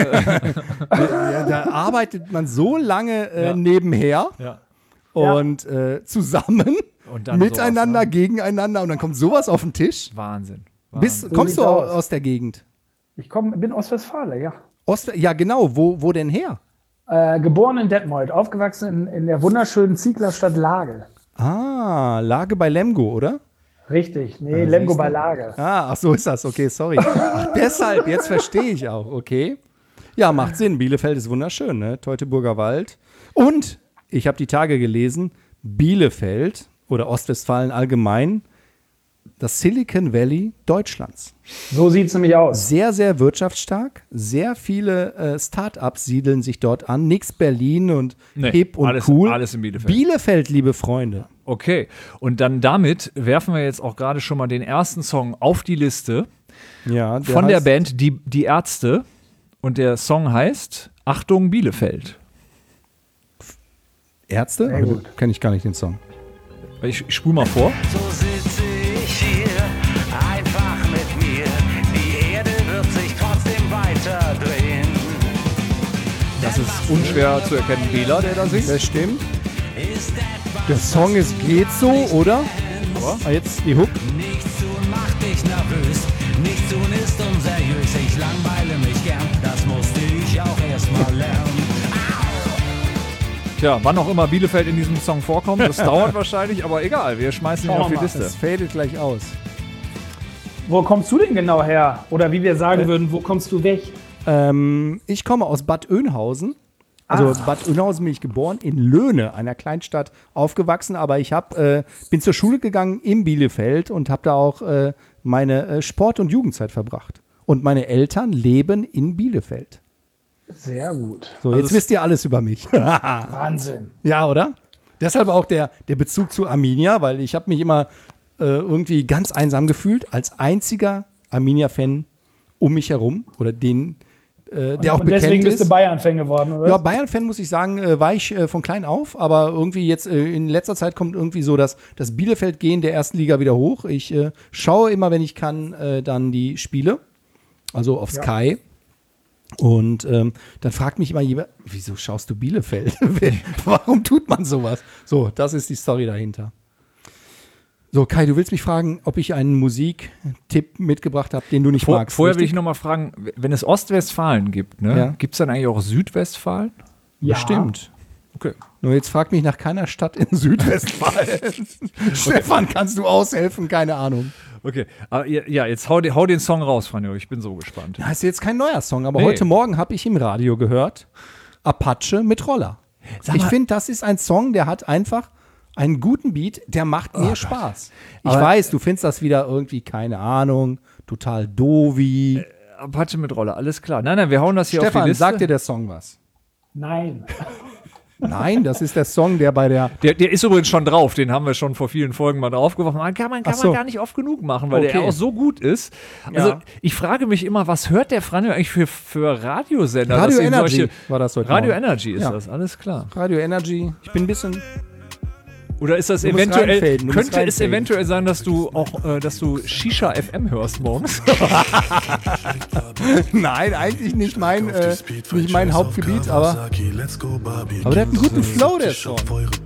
da arbeitet man so lange nebenher und zusammen und dann miteinander, sowas, ne? Gegeneinander und dann kommt sowas auf den Tisch. Wahnsinn. Kommst du aus der Gegend? Ich bin Ostwestfalen, ja. Ja, genau. Wo denn her? Geboren in Detmold, aufgewachsen in der wunderschönen Zieglerstadt Lage. Ah, Lage bei Lemgo, oder? Richtig, nee, Lemgo bei Lage. Ach so ist das, okay, sorry. Ach, deshalb, jetzt verstehe ich auch, okay. Ja, macht Sinn, Bielefeld ist wunderschön, ne? Teutoburger Wald. Und, ich habe die Tage gelesen, Bielefeld oder Ostwestfalen allgemein, das Silicon Valley Deutschlands. So sieht es nämlich aus. Sehr, sehr wirtschaftsstark, sehr viele Start-ups siedeln sich dort an, nix Berlin und hip und cool. Alles in Bielefeld. Bielefeld, liebe Freunde. Okay, und dann damit werfen wir jetzt auch gerade schon mal den ersten Song auf die Liste von der Band Die Ärzte. Und der Song heißt Achtung Bielefeld. Ärzte? Kenne ich gar nicht den Song. Ich spule mal vor. So sitze ich hier, einfach mit mir. Die Erde wird sich trotzdem weiter drehen. Das ist unschwer zu erkennen, Bela, der da singt. Das stimmt. Der Song ist Geht so, oder? Aber jetzt die Hook. Nichts tun macht dich nervös. Nichts tun ist unseriös. Ich langweile mich gern. Das musste ich auch erst mal lernen. Tja, wann auch immer Bielefeld in diesem Song vorkommt, das dauert wahrscheinlich, aber egal, wir schmeißen ihn auf die Liste. Das fadet gleich aus. Wo kommst du denn genau her? Oder wie wir sagen würden, wo kommst du weg? Ich komme aus Bad Oeynhausen Also Bad Oeynhausen bin ich geboren, in Löhne, einer Kleinstadt, aufgewachsen. Aber ich bin zur Schule gegangen in Bielefeld und habe da auch meine Sport- und Jugendzeit verbracht. Und meine Eltern leben in Bielefeld. Sehr gut. So, jetzt wisst ihr alles über mich. Wahnsinn. Ja, oder? Deshalb auch der Bezug zu Arminia, weil ich habe mich immer irgendwie ganz einsam gefühlt, als einziger Arminia-Fan um mich herum oder der auch bekannt ist. Deswegen bist du Bayern-Fan geworden, oder? Ja, Bayern-Fan muss ich sagen, war ich von klein auf, aber irgendwie jetzt in letzter Zeit kommt irgendwie so das Bielefeld-Gehen der ersten Liga wieder hoch. Ich schaue immer, wenn ich kann, dann die Spiele, also auf Sky. Und dann fragt mich immer jemand, wieso schaust du Bielefeld? Warum tut man sowas? So, das ist die Story dahinter. So, Kai, du willst mich fragen, ob ich einen Musiktipp mitgebracht habe, den du nicht magst. Vorher will ich noch mal fragen, wenn es Ostwestfalen gibt, ne? Ja. Gibt es dann eigentlich auch Südwestfalen? Ja. Bestimmt. Okay. Nur jetzt frag mich nach keiner Stadt in Südwestfalen. Stefan, kannst du aushelfen? Keine Ahnung. Okay, aber ja, jetzt hau den Song raus, Franjo, ich bin so gespannt. Das ist jetzt kein neuer Song, aber Nee. heute Morgen habe ich im Radio gehört, Apache mit Roller. Ich finde, das ist ein Song, der hat einfach einen guten Beat, der macht mir Spaß. Ich weiß, du findest das wieder irgendwie, keine Ahnung, total dovi. Apache mit Rolle, alles klar. Nein, wir hauen das hier auf die Stefan, Liste. sagt dir der Song was? Nein. Nein, das ist der Song, der bei der... Der ist übrigens schon drauf, den haben wir schon vor vielen Folgen mal draufgeworfen. Kann man gar nicht oft genug machen, weil der auch so gut ist. Also ich frage mich immer, was hört der Franjo eigentlich für Radiosender? Radio dass ihn Energy war das heute Radio Morgen. Energy ist Ja. das, alles klar. Radio Energy. Ich bin ein bisschen... Oder ist das Du musst eventuell, reinfaden, du musst könnte es reinfaden. eventuell sein, dass du auch, dass du Shisha FM hörst morgens? Nein, eigentlich nicht mein Hauptgebiet, aber der hat einen guten Flow, der Song.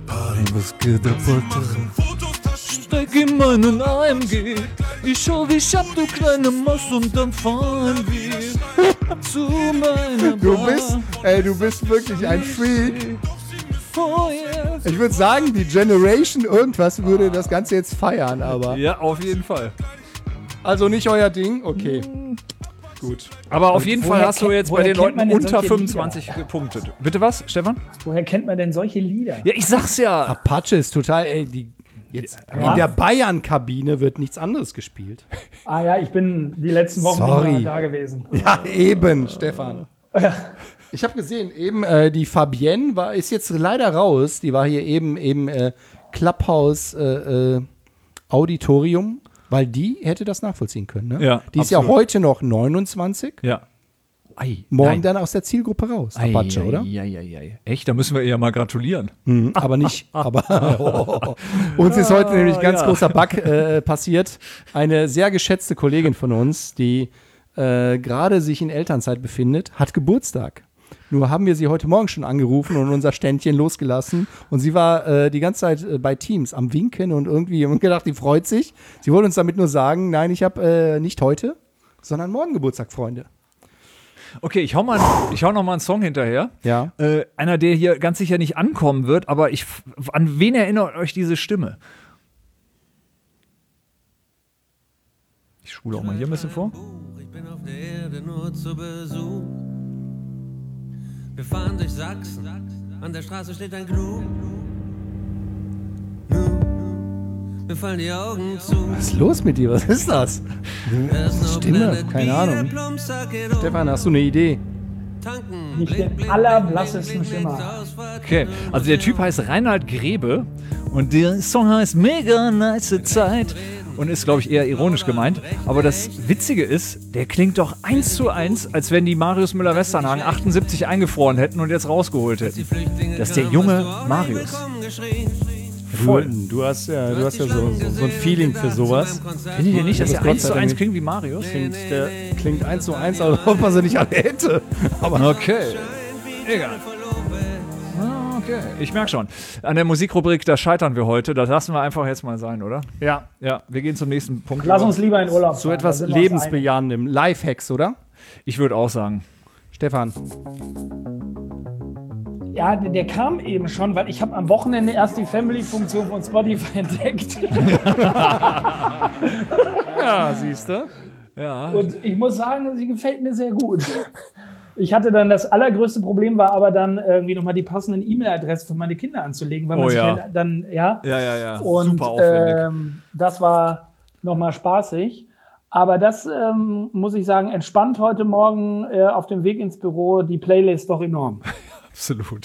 Steig in meinen AMG, ich schau, wie ich hab, du kleine Maus, und dann fahren wir zu meiner Bar. Du bist wirklich ein Freak. Feuer. Ich würde sagen, die Generation irgendwas würde das Ganze jetzt feiern, aber... Ja, auf jeden Fall. Also nicht euer Ding? Okay. Gut. Aber auf jeden Fall hast du jetzt bei woher den kennt Leuten man denn unter solche 25 gepunktet. Bitte was, Stefan? Woher kennt man denn solche Lieder? Ja, ich sag's ja. Apache ist total... in der Bayern-Kabine wird nichts anderes gespielt. Ah ja, ich bin die letzten Wochen Sorry. immer da gewesen. Ja, eben, Stefan. Ich habe gesehen, eben die Fabienne ist jetzt leider raus. Die war hier eben im Clubhouse Auditorium, weil die hätte das nachvollziehen können. Ne? Ja, die ist ja heute noch 29. Ja. Morgen dann aus der Zielgruppe raus. Apache, oder? Ja. Echt? Da müssen wir ihr mal gratulieren. Aber nicht. Aber uns ist heute nämlich ganz großer Bug passiert. Eine sehr geschätzte Kollegin von uns, die gerade sich in Elternzeit befindet, hat Geburtstag. Nur haben wir sie heute Morgen schon angerufen und unser Ständchen losgelassen. Und sie war die ganze Zeit bei Teams am Winken und irgendwie haben gedacht, die freut sich. Sie wollte uns damit nur sagen, nein, ich habe nicht heute, sondern morgen Geburtstag, Freunde. Okay, ich hau noch mal einen Song hinterher. Ja. Einer, der hier ganz sicher nicht ankommen wird, aber an wen erinnert euch diese Stimme? Ich spule auch mal hier ein bisschen vor. Ich bin auf der Erde nur zu Besuch. Wir fahren durch Sachsen, an der Straße steht ein Gnu. Mir fallen die Augen zu. Was ist los mit dir? Was ist das? Stimme? Keine Ahnung. Stefan, hast du eine Idee? Nicht den allerblassesten Schimmer. Okay, also der Typ heißt Reinhard Grebe und der Song heißt Mega Nice Zeit und ist, glaube ich, eher ironisch gemeint. Aber das Witzige ist, der klingt doch 1:1, als wenn die Marius Müller-Westernhagen 78 eingefroren hätten und jetzt rausgeholt hätten. Das ist der junge Marius. Voll. Du hast ja so ein Feeling für sowas. Findet ihr nicht, dass der Gott sei Dank 1:1 klingt wie Marius? Der klingt 1:1, aber ob man sie nicht alle hätte. Aber Okay. Egal. Okay, ich merke schon. An der Musikrubrik, da scheitern wir heute. Das lassen wir einfach jetzt mal sein, oder? ja, Ja, wir gehen zum nächsten Punkt. Lass uns lieber in Urlaub so fahren, etwas da sind wir uns lebensbejahendem. Lifehacks, oder? Ich würde auch sagen. Stefan. einig. Ja, der kam eben schon, weil ich habe am Wochenende erst die Family-Funktion von Spotify entdeckt. Ja, siehst du. Ja. Und ich muss sagen, sie gefällt mir sehr gut. Ich hatte dann das allergrößte Problem war aber dann irgendwie nochmal die passenden E-Mail-Adressen für meine Kinder anzulegen, weil man sich dann, Ja. Und Super aufwendig. das war nochmal spaßig. Aber das muss ich sagen, entspannt heute Morgen auf dem Weg ins Büro, die Playlist doch enorm. Absolut.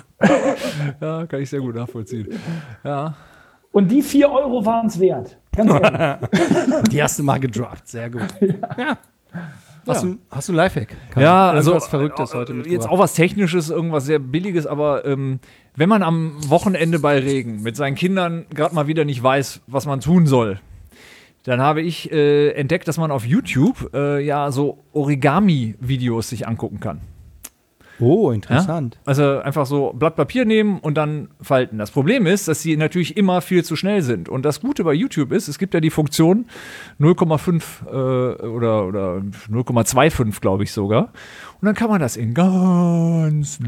Ja, kann ich sehr gut nachvollziehen. Ja. Und die 4 € waren es wert. Ganz ehrlich. Die hast du mal gedroppt. Sehr gut. Ja. Hast du einen Lifehack? Ja, also was Verrücktes heute jetzt mitgebracht. auch was Technisches, irgendwas sehr Billiges, aber wenn man am Wochenende bei Regen mit seinen Kindern gerade mal wieder nicht weiß, was man tun soll, dann habe ich entdeckt, dass man auf YouTube so Origami-Videos sich angucken kann. Oh, interessant. Ja? Also einfach so Blatt Papier nehmen und dann falten. Das Problem ist, dass sie natürlich immer viel zu schnell sind. Und das Gute bei YouTube ist, es gibt ja die Funktion 0,5 oder 0,25, glaube ich sogar. Und dann kann man das in ganz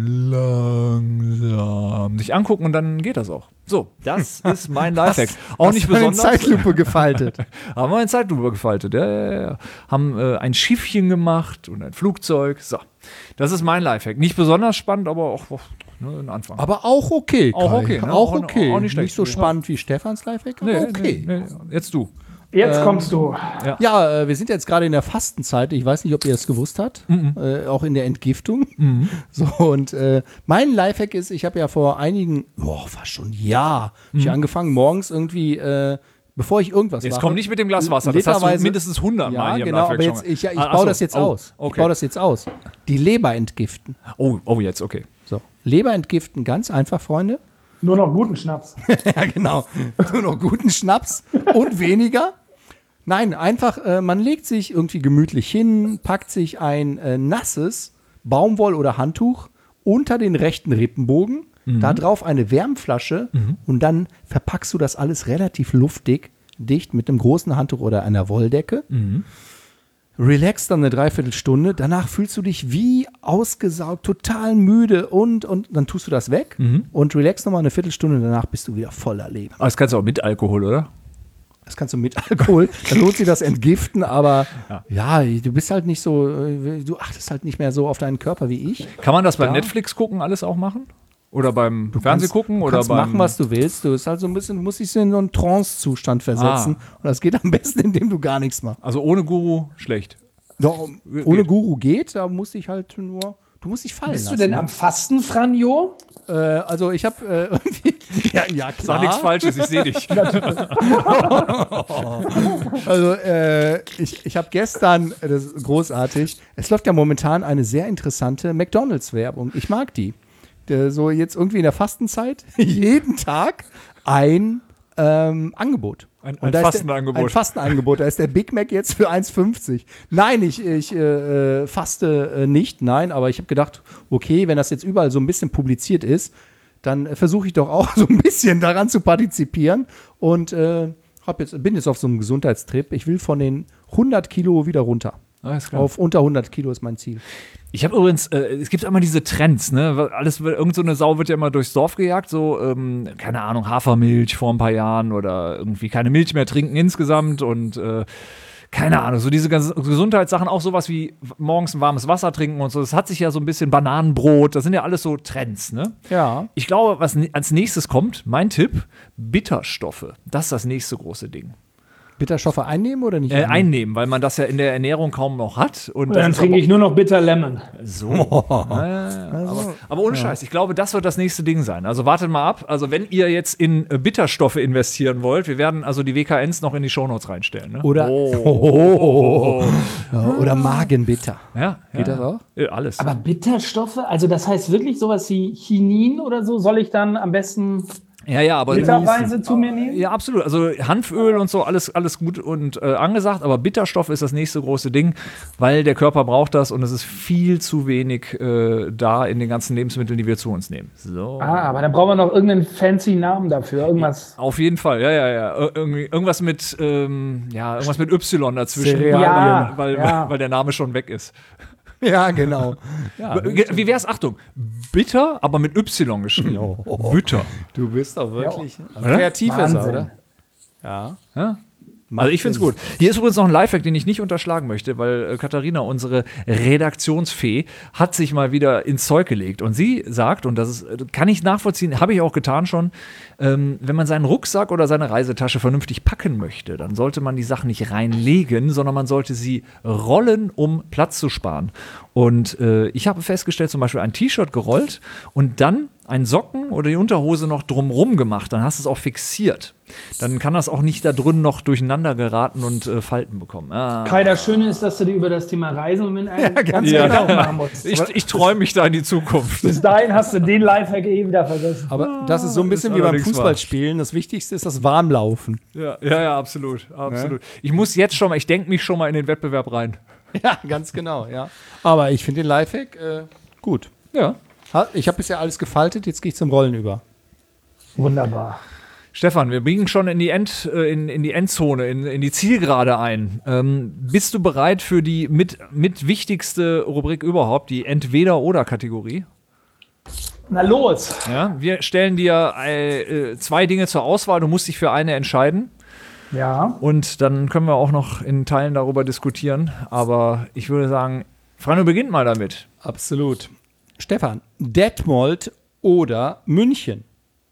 langsam sich angucken und dann geht das auch. So, das ist mein Lifehack. Auch nicht besonders. In Zeitlupe gefaltet. Haben wir in Zeitlupe gefaltet, ja. Haben ein Schiffchen gemacht und ein Flugzeug. So, das ist mein Lifehack. Nicht besonders spannend, aber auch ein Anfang. Aber auch okay. Auch Kai. okay, ne? Auch okay. Auch nicht schlecht. Nicht so spannend wie Stefans Lifehack, aber okay. Nee. Jetzt du. Jetzt kommst du. Ja, wir sind jetzt gerade in der Fastenzeit. Ich weiß nicht, ob ihr es gewusst habt. Auch in der Entgiftung. So, und mein Lifehack ist, ich habe ja vor einigen, fast schon ein Jahr, hab ich angefangen, morgens irgendwie, bevor ich irgendwas Jetzt mache. komm nicht mit dem Glas Wasser. Das hast du mindestens 100 Mal hier im genau, Lifehack aber schon jetzt, mal. ich baue das jetzt aus. Okay. Ich baue das jetzt aus. Die Leber entgiften. Oh, jetzt, okay. So, Leber entgiften, ganz einfach, Freunde. Nur noch guten Schnaps. Ja, genau. Nur noch guten Schnaps und weniger. Nein, einfach, man legt sich irgendwie gemütlich hin, packt sich ein nasses Baumwoll- oder Handtuch unter den rechten Rippenbogen, da drauf eine Wärmflasche und dann verpackst du das alles relativ luftig, dicht mit einem großen Handtuch oder einer Wolldecke. Relax dann eine Dreiviertelstunde, danach fühlst du dich wie ausgesaugt, total müde und dann tust du das weg und relax nochmal eine Viertelstunde, danach bist du wieder voller Leben. Aber das kannst du auch mit Alkohol, oder? Das kannst du mit Alkohol, dann lohnt sich das Entgiften, aber ja, du bist halt nicht so, du achtest halt nicht mehr so auf deinen Körper wie ich. Kann man das beim Netflix gucken alles auch machen? Oder beim Fernsehgucken? Du kannst machen, was du willst. Du bist halt so ein bisschen, du musst dich in so einen Trance-Zustand versetzen. Und das geht am besten, indem du gar nichts machst. Also ohne Guru schlecht. Doch, ohne Guru geht, da musst dich halt nur, du musst dich fallen Bist lassen. du denn am Fasten, Franjo? Also ich habe irgendwie, ja klar. Sag nichts Falsches, ich sehe dich. Also ich habe gestern, das ist großartig, es läuft ja momentan eine sehr interessante McDonalds-Werbung. Ich mag die. So jetzt irgendwie in der Fastenzeit, jeden Tag ein Angebot. Ein Und da ist Fastenangebot. Ein Fastenangebot. Da ist der Big Mac jetzt für 1,50. Nein, ich faste nicht, nein, aber ich habe gedacht, okay, wenn das jetzt überall so ein bisschen publiziert ist, dann versuche ich doch auch so ein bisschen daran zu partizipieren und bin jetzt auf so einem Gesundheitstrip. Ich will von den 100 Kilo wieder runter. Alles klar. Auf unter 100 Kilo ist mein Ziel. Ich habe übrigens, es gibt immer diese Trends, ne? Irgend so eine Sau wird ja immer durchs Dorf gejagt, so, keine Ahnung, Hafermilch vor ein paar Jahren oder irgendwie keine Milch mehr trinken insgesamt und keine Ahnung, so diese ganzen Gesundheitssachen, auch sowas wie morgens ein warmes Wasser trinken und so, das hat sich ja so ein bisschen Bananenbrot, das sind ja alles so Trends, ne? Ja. Ich glaube, was als nächstes kommt, mein Tipp, Bitterstoffe. Das ist das nächste große Ding. Bitterstoffe einnehmen oder nicht? Einnehmen, weil man das ja in der Ernährung kaum noch hat. Und Dann trinke ich nur noch Bitter Lemon. So. Aber ohne Scheiß, ich glaube, das wird das nächste Ding sein. Also wartet mal ab. Also wenn ihr jetzt in Bitterstoffe investieren wollt, wir werden also die WKNs noch in die Shownotes reinstellen. Ne? Oder, oder Magenbitter. Ja, Geht das auch? Alles. Aber Bitterstoffe, also das heißt wirklich sowas wie Chinin oder so, soll ich dann am besten Ja, aber literweise zu mir nehmen? Ja, absolut. Also Hanföl und so, alles gut und angesagt, aber Bitterstoff ist das nächste große Ding, weil der Körper braucht das und es ist viel zu wenig da in den ganzen Lebensmitteln, die wir zu uns nehmen. So. Aber dann brauchen wir noch irgendeinen fancy Namen dafür, irgendwas. Auf jeden Fall, ja. Irgendwas mit Y dazwischen, Cerealien. weil der Name schon weg ist. Ja, genau. Ja, Wie wär's? Achtung, bitter, aber mit Y geschrieben. Bitter. du bist doch wirklich Oder? kreativ, ist er, Wahnsinn. oder? Ja. Ja? Also ich finde es gut. Hier ist übrigens noch ein Lifehack, den ich nicht unterschlagen möchte, weil Katharina, unsere Redaktionsfee, hat sich mal wieder ins Zeug gelegt. Und sie sagt, und das kann ich nachvollziehen, habe ich auch getan schon, wenn man seinen Rucksack oder seine Reisetasche vernünftig packen möchte, dann sollte man die Sachen nicht reinlegen, sondern man sollte sie rollen, um Platz zu sparen. Und ich habe festgestellt, zum Beispiel ein T-Shirt gerollt und dann einen Socken oder die Unterhose noch drumrum gemacht, dann hast du es auch fixiert. Dann kann das auch nicht da drin noch durcheinander geraten und Falten bekommen. Kai, das Schöne ist, dass du dir über das Thema Reisen mit einem ganz Gedanken machen musst. Ich träume mich da in die Zukunft. Bis dahin hast du den Lifehack wieder vergessen. Aber das ist so ein bisschen wie beim Fußballspielen. Das Wichtigste ist das Warmlaufen. Ja, absolut. Ich muss jetzt schon mal, ich denke mich schon mal in den Wettbewerb rein. Ja, ganz genau, ja. Aber ich finde den Lifehack gut. Ja. Ich habe bisher alles gefaltet, jetzt gehe ich zum Rollen über. Wunderbar. Stefan, wir biegen schon in die Endzone, in die Zielgerade ein. Bist du bereit für die mit wichtigste Rubrik überhaupt, die Entweder-Oder-Kategorie? Na los. Ja, wir stellen dir 2 Dinge zur Auswahl, du musst dich für eine entscheiden. Ja. Und dann können wir auch noch in Teilen darüber diskutieren. Aber ich würde sagen, Franjo beginnt mal damit. Absolut. Stefan, Detmold oder München?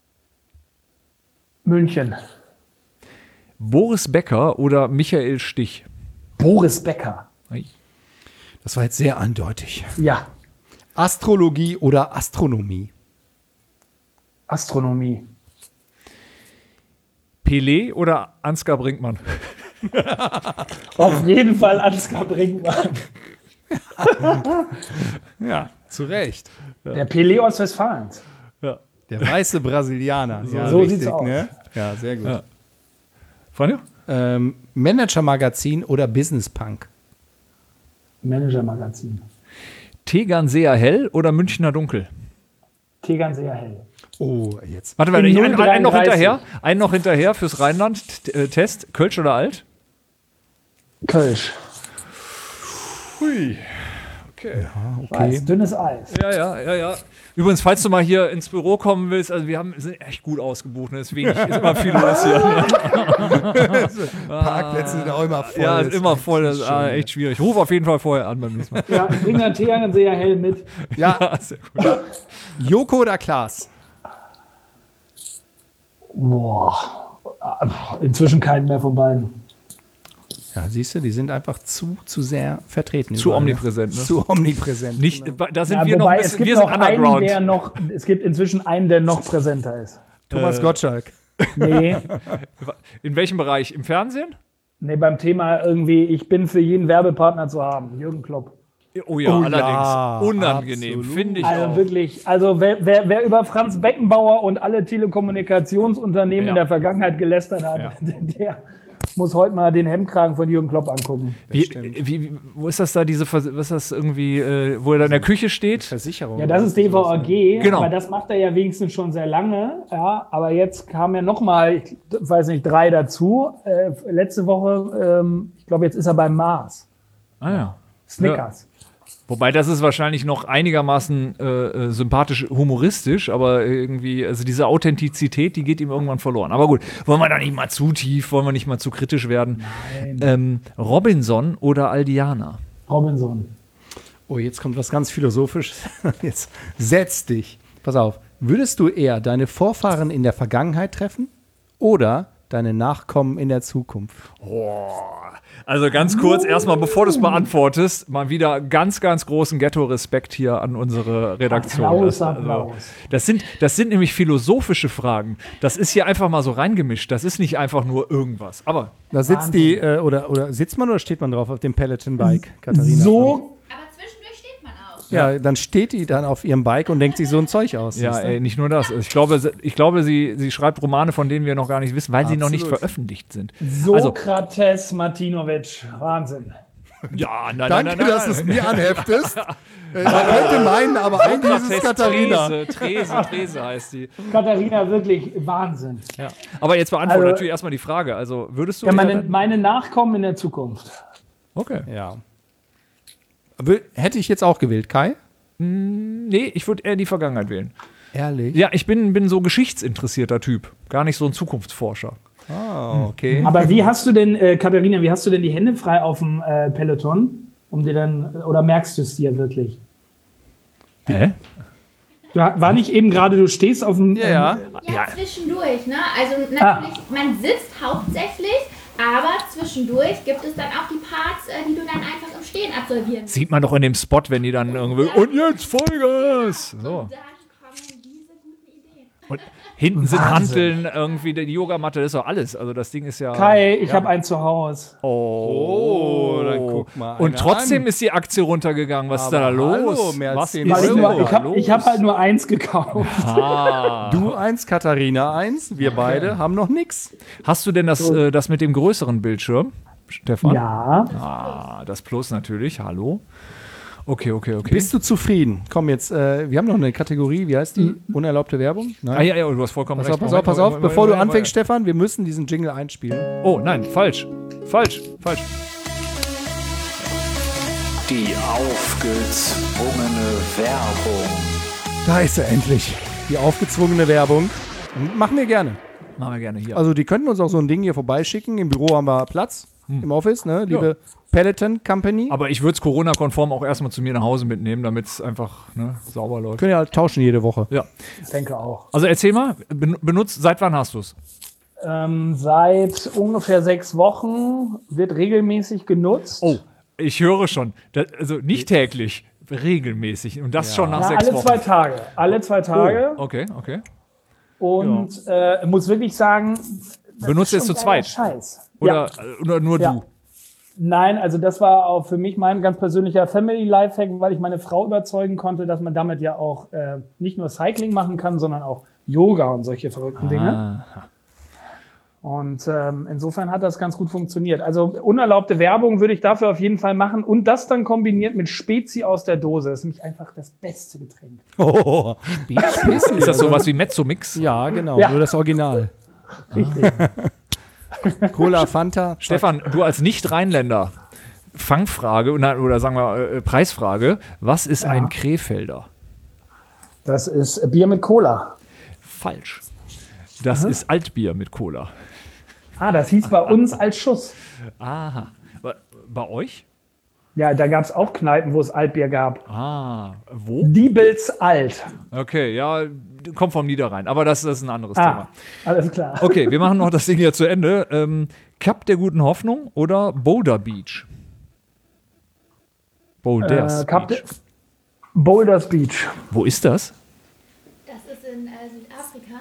München. Boris Becker oder Michael Stich? Boris Becker. Das war jetzt sehr eindeutig. Ja. Astrologie oder Astronomie? Astronomie. Pelé oder Ansgar Brinkmann? Auf jeden Fall Ansgar Brinkmann. Ja, zu Recht. Der Pelé Ostwestfalens. Ja. Der weiße Brasilianer. So sieht's aus. Ne? Ja, sehr gut. Ja. Franjo? Manager-Magazin oder Business-Punk? Manager-Magazin. Tegernseer Hell oder Münchner Dunkel? Tegernseer Hell. Oh, jetzt. Warte mal, einen noch hinterher. Einen noch hinterher fürs Rheinland-Test. Kölsch oder Alt? Kölsch. Hui. Okay. Ja, okay. Weiß, dünnes Eis. Ja. Übrigens, falls du mal hier ins Büro kommen willst, also sind echt gut ausgebucht, ne? Deswegen ist immer viel los hier. Parkplätze sind auch immer voll. Ja, ist immer voll, das ist echt schwierig. Ruf auf jeden Fall vorher an beim nächsten Mal. Ja, ich bringe dann Tegernseer Hell mit. Ja, sehr gut. Joko oder Klaas? Boah. Inzwischen keinen mehr von beiden. Ja, siehst du, die sind einfach zu sehr vertreten. Zu omnipräsent, ne? Zu omnipräsent. Nicht, da sind Ja, wir noch ein wobei, bisschen, wir sind underground. Es gibt inzwischen einen, der noch präsenter ist. Thomas Gottschalk. Nee, In welchem Bereich? Im Fernsehen? beim Thema irgendwie, ich bin für jeden Werbepartner zu haben. Jürgen Klopp. Oh ja, Oh allerdings. ja, Unangenehm, absolut. finde ich Also auch. wirklich, wer über Franz Beckenbauer und alle Telekommunikationsunternehmen in der Vergangenheit gelästert hat, der muss heute mal den Hemdkragen von Jürgen Klopp angucken. Wo ist das da, was ist das irgendwie, wo er da in der Küche steht? Versicherung. Ja, das ist DVAG, Genau. aber das macht er ja wenigstens schon sehr lange. Ja, aber jetzt kamen ja nochmal, ich weiß nicht, 3 dazu. Letzte Woche, ich glaube, jetzt ist er beim Mars. Ah ja. Snickers. Wobei das ist wahrscheinlich noch einigermaßen sympathisch humoristisch, aber irgendwie, also diese Authentizität, die geht ihm irgendwann verloren. Aber gut, wollen wir da nicht mal zu tief, wollen wir nicht mal zu kritisch werden. Robinson oder Aldiana? Robinson. Oh, jetzt kommt was ganz Philosophisches. Jetzt setz dich. Pass auf. Würdest du eher deine Vorfahren in der Vergangenheit treffen oder deine Nachkommen in der Zukunft? Also ganz kurz, erstmal, bevor du es beantwortest, mal wieder ganz, ganz großen Ghetto-Respekt hier an unsere Redaktion. Applaus. Das sind nämlich philosophische Fragen. Das ist hier einfach mal so reingemischt. Das ist nicht einfach nur irgendwas. Aber Da sitzt die, oder sitzt man oder steht man drauf auf dem Peloton-Bike, Katharina? So, Aber zwischendurch steht man auch. Ja, dann steht die dann auf ihrem Bike und denkt sich so ein Zeug aus. ja, siehst du? ey, nicht nur das. Ich glaube, sie schreibt Romane, von denen wir noch gar nicht wissen, weil sie noch nicht Absolut. veröffentlicht sind. Also, Sokrates Martinovic. Wahnsinn. ja, nein, Danke, dass du es mir anheftest. Man könnte meinen, aber eigentlich ist es Katharina. Trese heißt die. Katharina, wirklich Wahnsinn. Ja. Aber jetzt beantworte Also- natürlich erstmal die Frage. Also, würdest du. Ja, meine Nachkommen in der Zukunft. Okay. Ja. Hätte ich jetzt auch gewählt, Kai? Nee, ich würde eher die Vergangenheit wählen. Ehrlich? Ja, ich bin so geschichtsinteressierter Typ. Gar nicht so ein Zukunftsforscher. Okay. Aber wie hast du denn, Katharina, wie hast du denn die Hände frei auf dem Peloton? Oder merkst du es dir wirklich? Hä? War nicht eben gerade, du stehst auf dem... Ja, zwischendurch, ne? Also natürlich, man sitzt hauptsächlich, aber zwischendurch gibt es dann auch die Parts, die du dann einfach im Stehen absolvieren musst. Sieht man doch in dem Spot, wenn die dann irgendwie, und jetzt Vollgas! So. Dann kommen diese guten Ideen. Und hinten sind Hanteln, irgendwie die Yogamatte, das ist doch alles. Also das Ding ist ja... Kai, ich habe einen zu Hause. Oh, dann guck mal. und trotzdem ist die Aktie runtergegangen. Was ist da los? hallo, mehr als Was 10 ist Euro. da los? Ich habe halt nur eins gekauft. Du 1, Katharina 1, wir beide haben noch nix. Hast du denn das mit dem größeren Bildschirm, Stefan? Ja. Ah, das Plus natürlich, hallo. Okay. Bist du zufrieden? Komm jetzt, wir haben noch eine Kategorie, wie heißt die? Unerlaubte Werbung? Nein? Ja, du hast vollkommen recht. Pass auf, bevor du anfängst, Stefan, wir müssen diesen Jingle einspielen. Oh, nein, falsch. Die aufgezwungene Werbung. Da ist er endlich. Die aufgezwungene Werbung. Machen wir gerne. Machen wir gerne hier. Also die könnten uns auch so ein Ding hier vorbeischicken. Im Büro haben wir Platz, im Office, ne? Liebe Peloton Company. Aber ich würde es Corona-konform auch erstmal zu mir nach Hause mitnehmen, damit es einfach sauber läuft. Können ja halt tauschen jede Woche. Ja. Ich denke auch. Also erzähl mal, seit wann hast du es? Seit ungefähr 6 Wochen wird regelmäßig genutzt. Oh, ich höre schon. Also nicht täglich, regelmäßig. Und das schon nach 6 Wochen. Alle 2 Tage. Oh, okay. Und muss wirklich sagen, Benutzt ihr es zu zweit? Scheiß. Oder nur Ja. du? Nein, also das war auch für mich mein ganz persönlicher Family-Lifehack, weil ich meine Frau überzeugen konnte, dass man damit ja auch nicht nur Cycling machen kann, sondern auch Yoga und solche verrückten Dinge. Und insofern hat das ganz gut funktioniert. Also unerlaubte Werbung würde ich dafür auf jeden Fall machen und das dann kombiniert mit Spezi aus der Dose. Das ist nämlich einfach das beste Getränk. Oh. Ist das sowas wie Mezzomix? Ja, genau, Ja. nur das Original. Richtig. Cola, Fanta. Stefan, du als Nicht-Rheinländer, Fangfrage oder sagen wir Preisfrage, was ist ein Krefelder? Das ist Bier mit Cola. Falsch. Das ist Altbier mit Cola. Das hieß bei uns als Schuss. Aha. Bei euch? Ja, da gab es auch Kneipen, wo es Altbier gab. Wo? Diebels Alt. Okay, ja, kommt vom Niederrhein, aber das ist ein anderes Thema. Alles klar. Okay, wir machen noch das Ding hier zu Ende. Kap der guten Hoffnung oder Boulder Beach? Boulders Beach. Boulders Beach. Wo ist das? Das ist in Südafrika,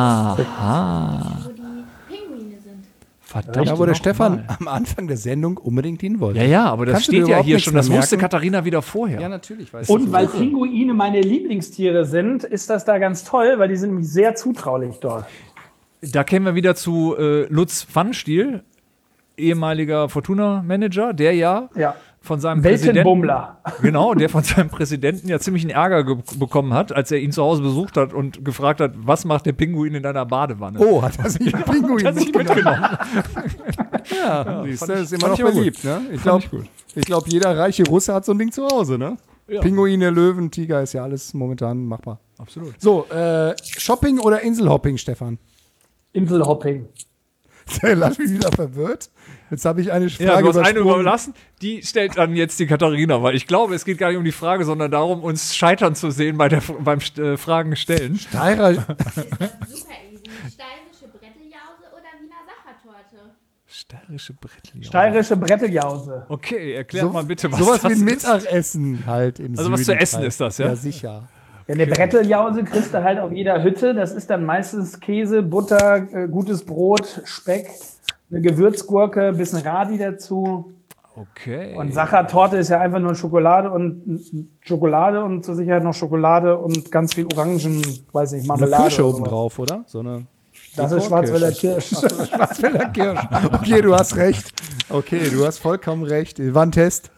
wo die Pinguine sind. Verdammt. Da, wo der noch Stefan mal. am Anfang der Sendung unbedingt hin wollte. Ja, aber das Kannst du dir steht ja überhaupt hier nichts schon. Das mehr wusste merken? Katharina wieder vorher. Ja, natürlich. Weiß Und ich. weil Pinguine meine Lieblingstiere sind, ist das da ganz toll, weil die sind nämlich sehr zutraulich dort. Da kämen wir wieder zu Lutz Pfannenstiel, ehemaliger Fortuna-Manager, der ja von seinem Präsidenten, Weltenbummler. genau, der von seinem Präsidenten ja ziemlich einen Ärger bekommen hat, als er ihn zu Hause besucht hat und gefragt hat, was macht der Pinguin in deiner Badewanne? Oh, hat er sich einen Pinguin Hat sich mitgenommen. Ja, siehst du, fand ist ich- immer noch fand ich aber beliebt. Ne? Ich glaube, jeder reiche Russe hat so ein Ding zu Hause. Ne? Ja. Pinguine, Löwen, Tiger ist ja alles momentan machbar. Absolut. So, Shopping oder Inselhopping, Stefan? Inselhopping. Lass mich wieder verwirrt. Jetzt habe ich eine Frage Ja, du hast eine übersprungen. überlassen, die stellt dann jetzt die Katharina, weil ich glaube, es geht gar nicht um die Frage, sondern darum, uns scheitern zu sehen beim Fragen stellen. Steirer, Super easy. Steirische Bretteljause oder Wiener Sachertorte? Steirische Brettel. Steirische Bretteljause. Okay, erklärt mal bitte, was sowas das wie ein ist. Mittagessen halt im Also Süden. was zu essen halt. ist das, ja? Ja, sicher. Ja, eine Bretteljause kriegst du halt auf jeder Hütte. Das ist dann meistens Käse, Butter, gutes Brot, Speck, eine Gewürzgurke, ein bisschen Radi dazu. Okay. Und Sachertorte ist ja einfach nur Schokolade und zur Sicherheit noch Schokolade und ganz viel Orangen, weiß nicht, Eine Marmelade. Kirsche oder oben sowas. drauf, oder? So eine Das ist Schwarzwälder Kirsch. Schwarzwälder Kirsch. Okay, du hast recht. Okay, du hast vollkommen recht. War ein Test.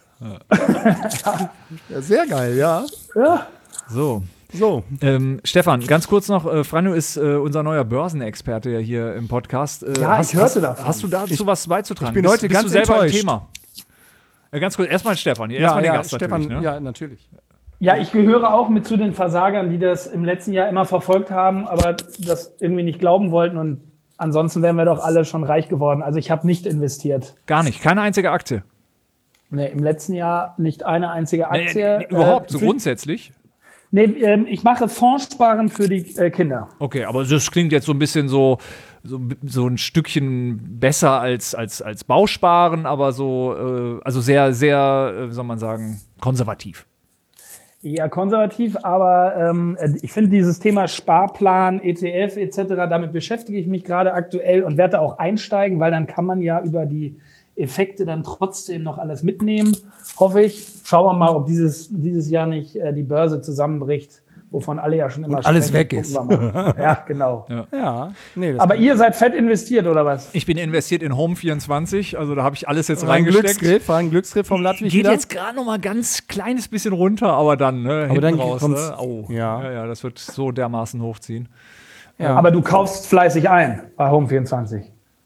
Ja, sehr geil, ja. Ja. So. So. Stefan, ganz kurz noch, Franjo ist unser neuer Börsenexperte ja hier im Podcast. Ja, ich hörte davon. Hast du dazu was beizutragen? ich bin heute bist ganz du selber enttäuscht. im Thema? Ganz kurz, erstmal Stefan, erstmal den Gast Stefan, natürlich. Ne? ja, natürlich. Ja, ich gehöre auch mit zu den Versagern, die das im letzten Jahr immer verfolgt haben, aber das irgendwie nicht glauben wollten und Ansonsten wären wir doch alle schon reich geworden. Also ich habe nicht investiert. Gar nicht, keine einzige Aktie. Nee, im letzten Jahr nicht eine einzige Aktie. Nee, überhaupt, so grundsätzlich? Nee, ich mache Fondssparen für die Kinder. Okay, aber das klingt jetzt so ein bisschen so ein Stückchen besser als Bausparen, aber also sehr, sehr, wie soll man sagen, konservativ. Ja, konservativ, aber ich finde dieses Thema Sparplan, ETF etc., damit beschäftige ich mich gerade aktuell und werde auch einsteigen, weil dann kann man ja über die Effekte dann trotzdem noch alles mitnehmen, hoffe ich. Schauen wir mal, ob dieses Jahr nicht die Börse zusammenbricht, wovon alle ja schon immer und alles sprechen. weg ist. Ja, genau. Ja. Nee, aber ihr seid fett investiert, oder was? Ich bin investiert in Home24, also da habe ich alles jetzt war ein reingesteckt. Glücksgriff vom Ludwig Geht wieder? jetzt gerade noch mal ganz kleines bisschen runter, aber dann, ne, aber dann raus, kommt's, ne? Oh. ja. Ja, das wird so dermaßen hochziehen. Ja. Aber du kaufst fleißig ein bei Home24.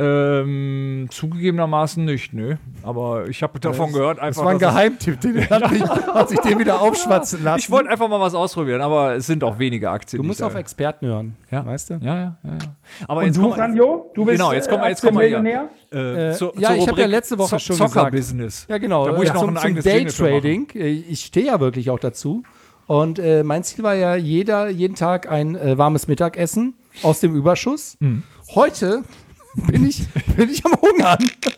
Zugegebenermaßen nicht, nö. Aber ich habe davon gehört, einfach. Das war ein Geheimtipp, den hat sich den wieder aufschwatzen lassen. Ich wollte einfach mal was ausprobieren, aber es sind auch wenige Aktien. Du musst auf Experten hören, ja. Weißt du? Ja. Aber und jetzt du, Ranjo? Du bist genau, jetzt kommen wir Millionär? Ich habe ja letzte Woche schon Zocker-Business. Ja, genau. Da muss ich noch ein zum eigenes Daytrading. Ich stehe ja wirklich auch dazu. Und mein Ziel war ja, jeden Tag ein warmes Mittagessen aus dem Überschuss. Heute bin ich am Hungern.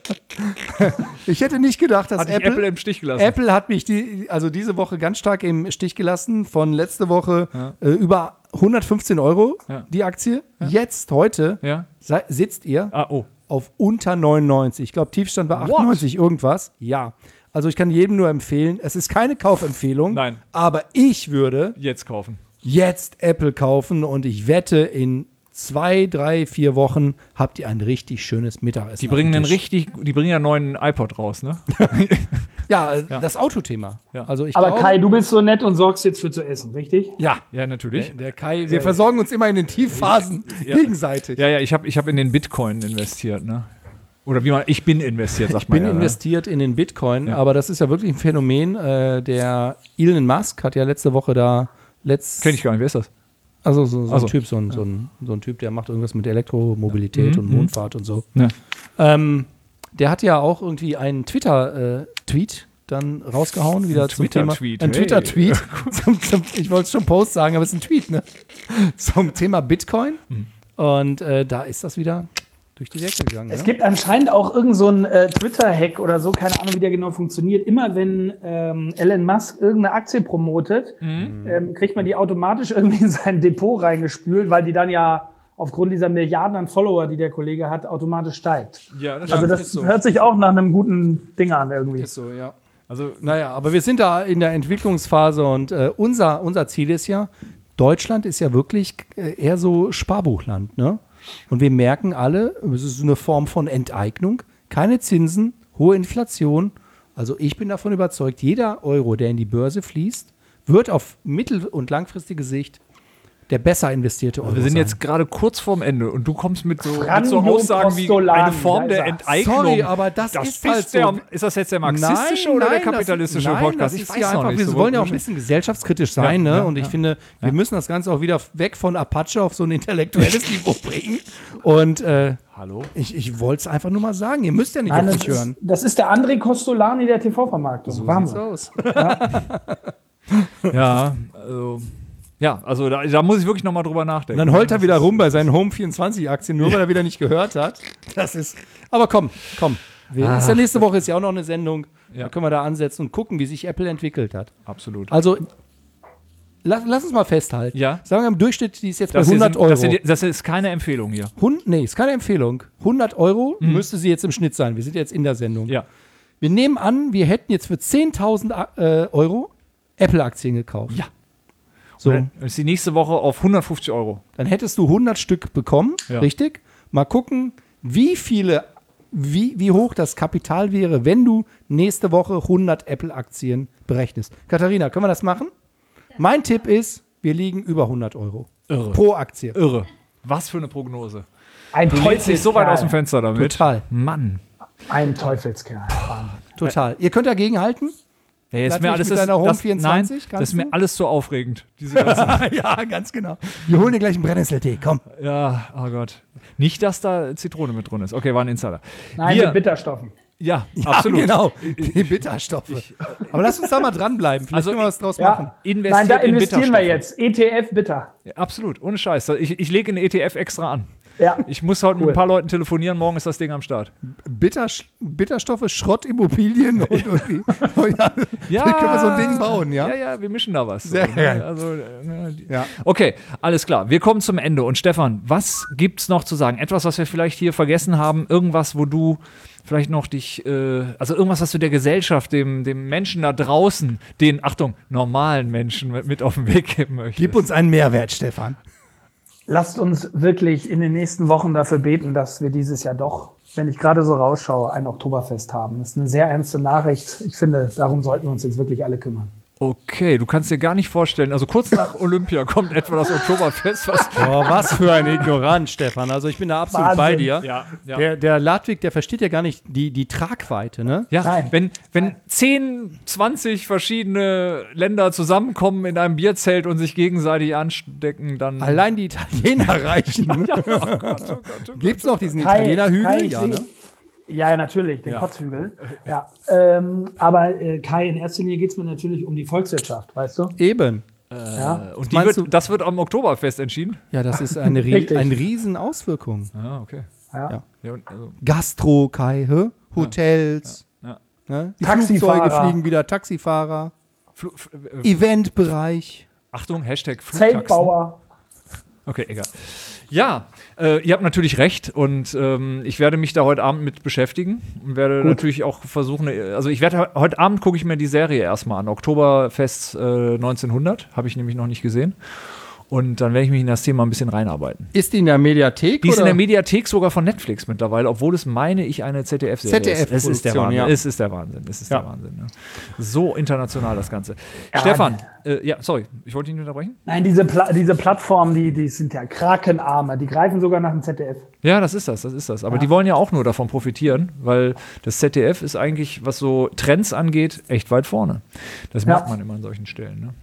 Ich hätte nicht gedacht, dass Apple im Stich gelassen. Apple hat mich diese Woche ganz stark im Stich gelassen. Von letzte Woche über 115 € die Aktie. Ja. Jetzt, heute, sitzt ihr auf unter 99. Ich glaube, Tiefstand war 98 irgendwas. Ja. Also ich kann jedem nur empfehlen, es ist keine Kaufempfehlung. Nein. Aber ich würde jetzt Apple kaufen und ich wette, in 2, 3, 4 Wochen habt ihr ein richtig schönes Mittagessen. Die bringen ja einen neuen iPod raus, ne? ja, das Autothema. Ja. Also aber Kai, du bist so nett und sorgst jetzt für zu essen, richtig? Ja, natürlich. Der Kai, wir versorgen uns immer in den Tiefphasen gegenseitig. Ja, ich hab in den Bitcoin investiert, ne? Oder ich bin investiert, sagt man. Ich bin investiert in den Bitcoin, aber das ist ja wirklich ein Phänomen. Der Elon Musk hat ja letzte Woche Kenn ich gar nicht, wer ist das? Also ein Typ, so ein Typ, der macht irgendwas mit Elektromobilität und Mondfahrt und so. Ja. Der hat ja auch irgendwie einen Twitter-Tweet dann rausgehauen, wieder zum Thema. Ein Twitter-Tweet. Ich wollte schon Post sagen, aber es ist ein Tweet, ne? Zum Thema Bitcoin. Und da ist das wieder durch die Decke gegangen. Es gibt anscheinend auch irgend so einen Twitter-Hack oder so, keine Ahnung, wie der genau funktioniert. Immer wenn Elon Musk irgendeine Aktie promotet, kriegt man die automatisch irgendwie in sein Depot reingespült, weil die dann ja aufgrund dieser Milliarden an Follower, die der Kollege hat, automatisch steigt. Ja, das hört sich auch nach einem guten Ding an irgendwie. Ist so, ja. Also, naja, aber wir sind da in der Entwicklungsphase und unser Ziel ist ja, Deutschland ist ja wirklich eher so Sparbuchland, ne? Und wir merken alle, es ist eine Form von Enteignung, keine Zinsen, hohe Inflation. Also ich bin davon überzeugt, jeder Euro, der in die Börse fließt, wird auf mittel- und langfristige Sicht der besser investierte Euro Wir sind sein. jetzt gerade kurz vorm Ende und du kommst mit so Aussagen wie eine Form der Enteignung. Sorry, aber das ist halt so. Ist das jetzt der marxistische oder der kapitalistische Podcast? Ich weiß noch nicht. Wir wollen ja auch ein bisschen gesellschaftskritisch sein, ne? Und ich finde, wir müssen das Ganze auch wieder weg von Apache auf so ein intellektuelles Niveau bringen. Und hallo? Ich wollte es einfach nur mal sagen. Ihr müsst ja nicht auf mich hören. Das ist der André Costolani der TV-Vermarktung. So sieht's aus. Also da muss ich wirklich nochmal drüber nachdenken. Und dann heult er wieder rum bei seinen Home24-Aktien, nur weil er wieder nicht gehört hat. Das ist. Aber komm. Nächste Woche ist ja auch noch eine Sendung. Ja. Da können wir da ansetzen und gucken, wie sich Apple entwickelt hat. Absolut. Also, lass uns mal festhalten. Ja. Sagen wir im Durchschnitt, die ist jetzt bei 100 €. Das ist keine Empfehlung hier. Ist keine Empfehlung. 100 € müsste sie jetzt im Schnitt sein. Wir sind jetzt in der Sendung. Ja. Wir nehmen an, wir hätten jetzt für 10.000 € Apple-Aktien gekauft. Ja. So. Dann ist die nächste Woche auf 150 €. Dann hättest du 100 Stück bekommen, richtig? Mal gucken, wie hoch das Kapital wäre, wenn du nächste Woche 100 Apple-Aktien berechnest. Katharina, können wir das machen? Mein Tipp ist, wir liegen über 100 € Irre. pro Aktie. Irre. Was für eine Prognose. Du lehnst dich so weit aus dem Fenster damit. Total. Mann. Ein Teufelskerl. Total. Ihr könnt dagegen halten? Hey, ist mir alles mit deiner Home 24? Nein, das ist mir alles so aufregend. Diese ganzen, Ja, ganz genau. Wir holen dir gleich einen Brennnesseltee, komm. ja, oh Gott. Nicht, dass da Zitrone mit drin ist. Okay, war ein Insider. Nein, Wir- mit Bitterstoffen. Ja, Ja, absolut. genau. Die Bitterstoffe. Aber lass uns da mal dranbleiben. Vielleicht können wir was draus machen. Ja. Investiert Nein, da in investieren wir Bitterstoffe. jetzt. ETF bitter. Ja, absolut, ohne Scheiß. Ich lege einen ETF extra an. Ja. Ich muss heute mit Cool. ein paar Leuten telefonieren, morgen ist das Ding am Start. Bitterstoffe, Schrottimmobilien und irgendwie. Oh ja, Ja, vielleicht können wir so ein Ding bauen, ja? Ja, wir mischen da was. Sehr geil. Also, Ja. okay, alles klar. Wir kommen zum Ende. Und Stefan, was gibt's noch zu sagen? Etwas, was wir vielleicht hier vergessen haben? Irgendwas, wo du vielleicht noch dich, also irgendwas, was du der Gesellschaft, dem Menschen da draußen, den, Achtung, normalen Menschen mit auf den Weg geben möchtest? Gib uns einen Mehrwert, Stefan. Lasst uns wirklich in den nächsten Wochen dafür beten, dass wir dieses Jahr doch, wenn ich gerade so rausschaue, ein Oktoberfest haben. Das ist eine sehr ernste Nachricht. Ich finde, darum sollten wir uns jetzt wirklich alle kümmern. Okay, du kannst dir gar nicht vorstellen, also kurz nach Olympia kommt etwa das Oktoberfest, was... Oh, was für ein Ignorant, Stefan. Also ich bin da absolut Wahnsinn. bei dir. Ja. Der Ladwig, der versteht ja gar nicht die Tragweite, ne? Ja, Nein. wenn 10, 20 verschiedene Länder zusammenkommen in einem Bierzelt und sich gegenseitig anstecken, dann... Allein die Italiener reichen. Ne? Gibt's noch diesen Italiener-Hügel? Ja, ne? Ja, natürlich, den Ja. Kotzhügel. Ja. Aber Kai, in erster Linie geht es mir natürlich um die Volkswirtschaft, weißt du? Eben. Ja. Und meinst du- das wird am Oktoberfest entschieden? Ja, das ist eine Richtig. riesen Auswirkung. Ah, okay. Ja. Ja, und, also, Gastro, Kai, Hotels. Ja. Ne? Die Taxifahrer. Flugzeuge fliegen wieder, Taxifahrer. Fl- Eventbereich. Achtung, Hashtag Flugtaxen. Zeltbauer. Okay, egal. Ja, ihr habt natürlich recht und ich werde mich da heute Abend mit beschäftigen und werde natürlich auch versuchen, also ich werde heute Abend gucke ich mir die Serie erstmal an. Oktoberfest 1900, habe ich nämlich noch nicht gesehen. Und dann werde ich mich in das Thema ein bisschen reinarbeiten. Ist die in der Mediathek? Die ist in oder? der Mediathek sogar von Netflix mittlerweile, obwohl es, meine ich, eine ZDF-Serie ist. Es ist der ZDF-Produktion, Wahnsinn. ja. Es ist der Wahnsinn. Es ist Ja. der Wahnsinn. Ne? So international das Ganze. Ja, Stefan, ja, sorry, ich wollte ihn nicht unterbrechen. Nein, diese Plattformen, die sind ja Krakenarme. Die greifen sogar nach dem ZDF. Ja, das ist das. Aber die wollen ja auch nur davon profitieren, weil das ZDF ist eigentlich, was so Trends angeht, echt weit vorne. Das merkt man immer an solchen Stellen. Ne?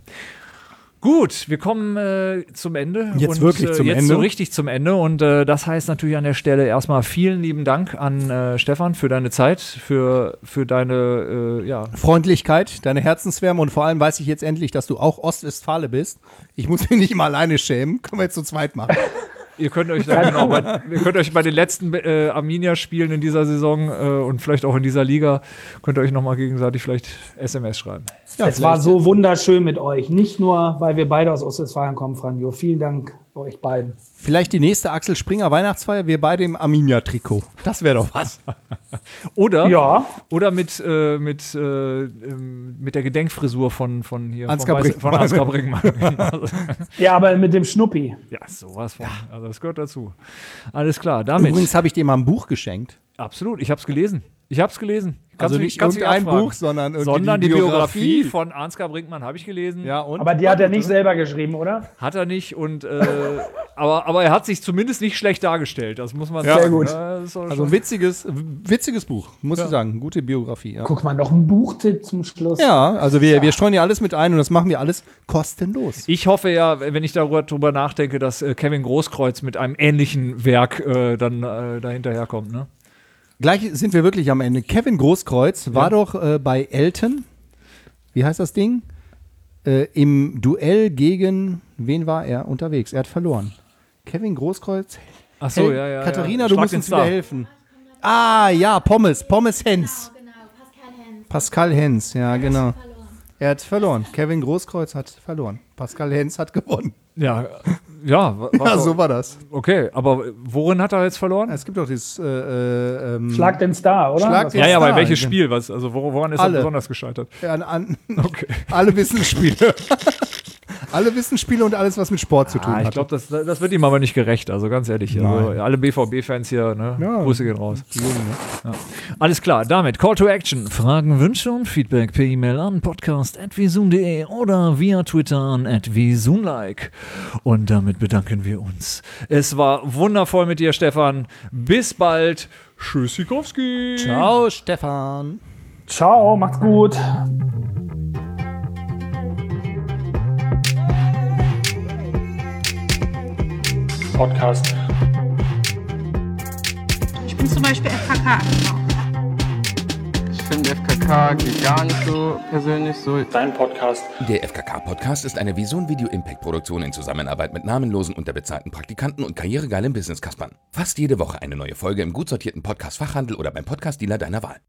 Gut, wir kommen zum Ende. Jetzt wirklich zum jetzt Ende. so richtig zum Ende. Und das heißt natürlich an der Stelle erstmal vielen lieben Dank an Stefan für deine Zeit, für deine, Freundlichkeit, deine Herzenswärme und vor allem weiß ich jetzt endlich, dass du auch Ostwestfale bist. Ich muss mich nicht mal alleine schämen. Können wir jetzt zu zweit machen. ihr könnt euch da ihr könnt euch bei den letzten Arminia-Spielen in dieser Saison und vielleicht auch in dieser Liga, könnt ihr euch nochmal gegenseitig vielleicht SMS schreiben. Ja, Es war so wunderschön mit euch. Nicht nur, weil wir beide aus Ostwestfalen kommen, Franjo. Vielen Dank euch beiden. Vielleicht die nächste Axel Springer Weihnachtsfeier, wir beide im Arminia-Trikot. Das wäre doch was. Oder, Ja. oder mit der Gedenkfrisur von hier Ansgar von Ansgar Brinkmann. Ja, aber mit dem Schnuppi. Ja, sowas von. Also das gehört dazu. Alles klar, damit. Übrigens habe ich dir mal ein Buch geschenkt. Absolut, ich habe es gelesen. Also nicht irgendein Buch, sondern die Biografie von Ansgar Brinkmann habe ich gelesen. Ja, und? Aber die hat er nicht selber geschrieben, oder? Hat er nicht und aber er hat sich zumindest nicht schlecht dargestellt. Das muss man Ja. sagen. Sehr gut. Ja, das ist auch Also schon- ein witziges Buch, muss ich sagen. Gute Biografie. Ja, Guck mal, noch ein Buchtipp zum Schluss. ja also wir streuen ja alles mit ein und das machen wir alles kostenlos. Ich hoffe ja, wenn ich darüber nachdenke, dass Kevin Großkreuz mit einem ähnlichen Werk dann dahinterherkommt. Ne? Gleich sind wir wirklich am Ende. Kevin Großkreuz war doch bei Elton, wie heißt das Ding? Im Duell gegen, wen war er unterwegs? Er hat verloren. Kevin Großkreuz. Ach so, ja. Katharina, ja. du Schlag musst den uns wieder Star. helfen. Ah, ja, Pommes Hens. Genau, Pascal Hens. Pascal Hens, ja, genau. Verloren. Er hat verloren. Kevin Großkreuz hat verloren. Pascal Hens hat gewonnen. Ja, Ja, so war das. Okay, aber worin hat er jetzt verloren? Es gibt doch dieses Schlag den Star, oder? Schlag Was den- war- Ja, aber Star, welches ja. Spiel? Also woran ist er Alle. besonders gescheitert? Okay. alle Wissensspiele. Alle Wissensspiele und alles, was mit Sport zu tun Ich hat. glaube, das wird ihm aber nicht gerecht, also ganz ehrlich. Also, alle BVB-Fans hier, ne? Ja. Grüße gehen raus. Ja. Alles klar, damit Call to Action. Fragen, Wünsche und Feedback per E-Mail an podcast@visun.de oder via Twitter an @visunlike. Und damit bedanken wir uns. Es war wundervoll mit dir, Stefan. Bis bald. Tschüssikowski. Ciao, Stefan. Ciao, macht's gut. Podcast. Ich bin zum Beispiel FKK angebaut. Ich finde FKK geht gar nicht so persönlich so. Dein Podcast. Der FKK-Podcast ist eine Vision Video Impact Produktion in Zusammenarbeit mit namenlosen, unterbezahlten Praktikanten und karrieregeilen Business-Kaspern. Fast jede Woche eine neue Folge im gut sortierten Podcast-Fachhandel oder beim Podcast-Dealer deiner Wahl.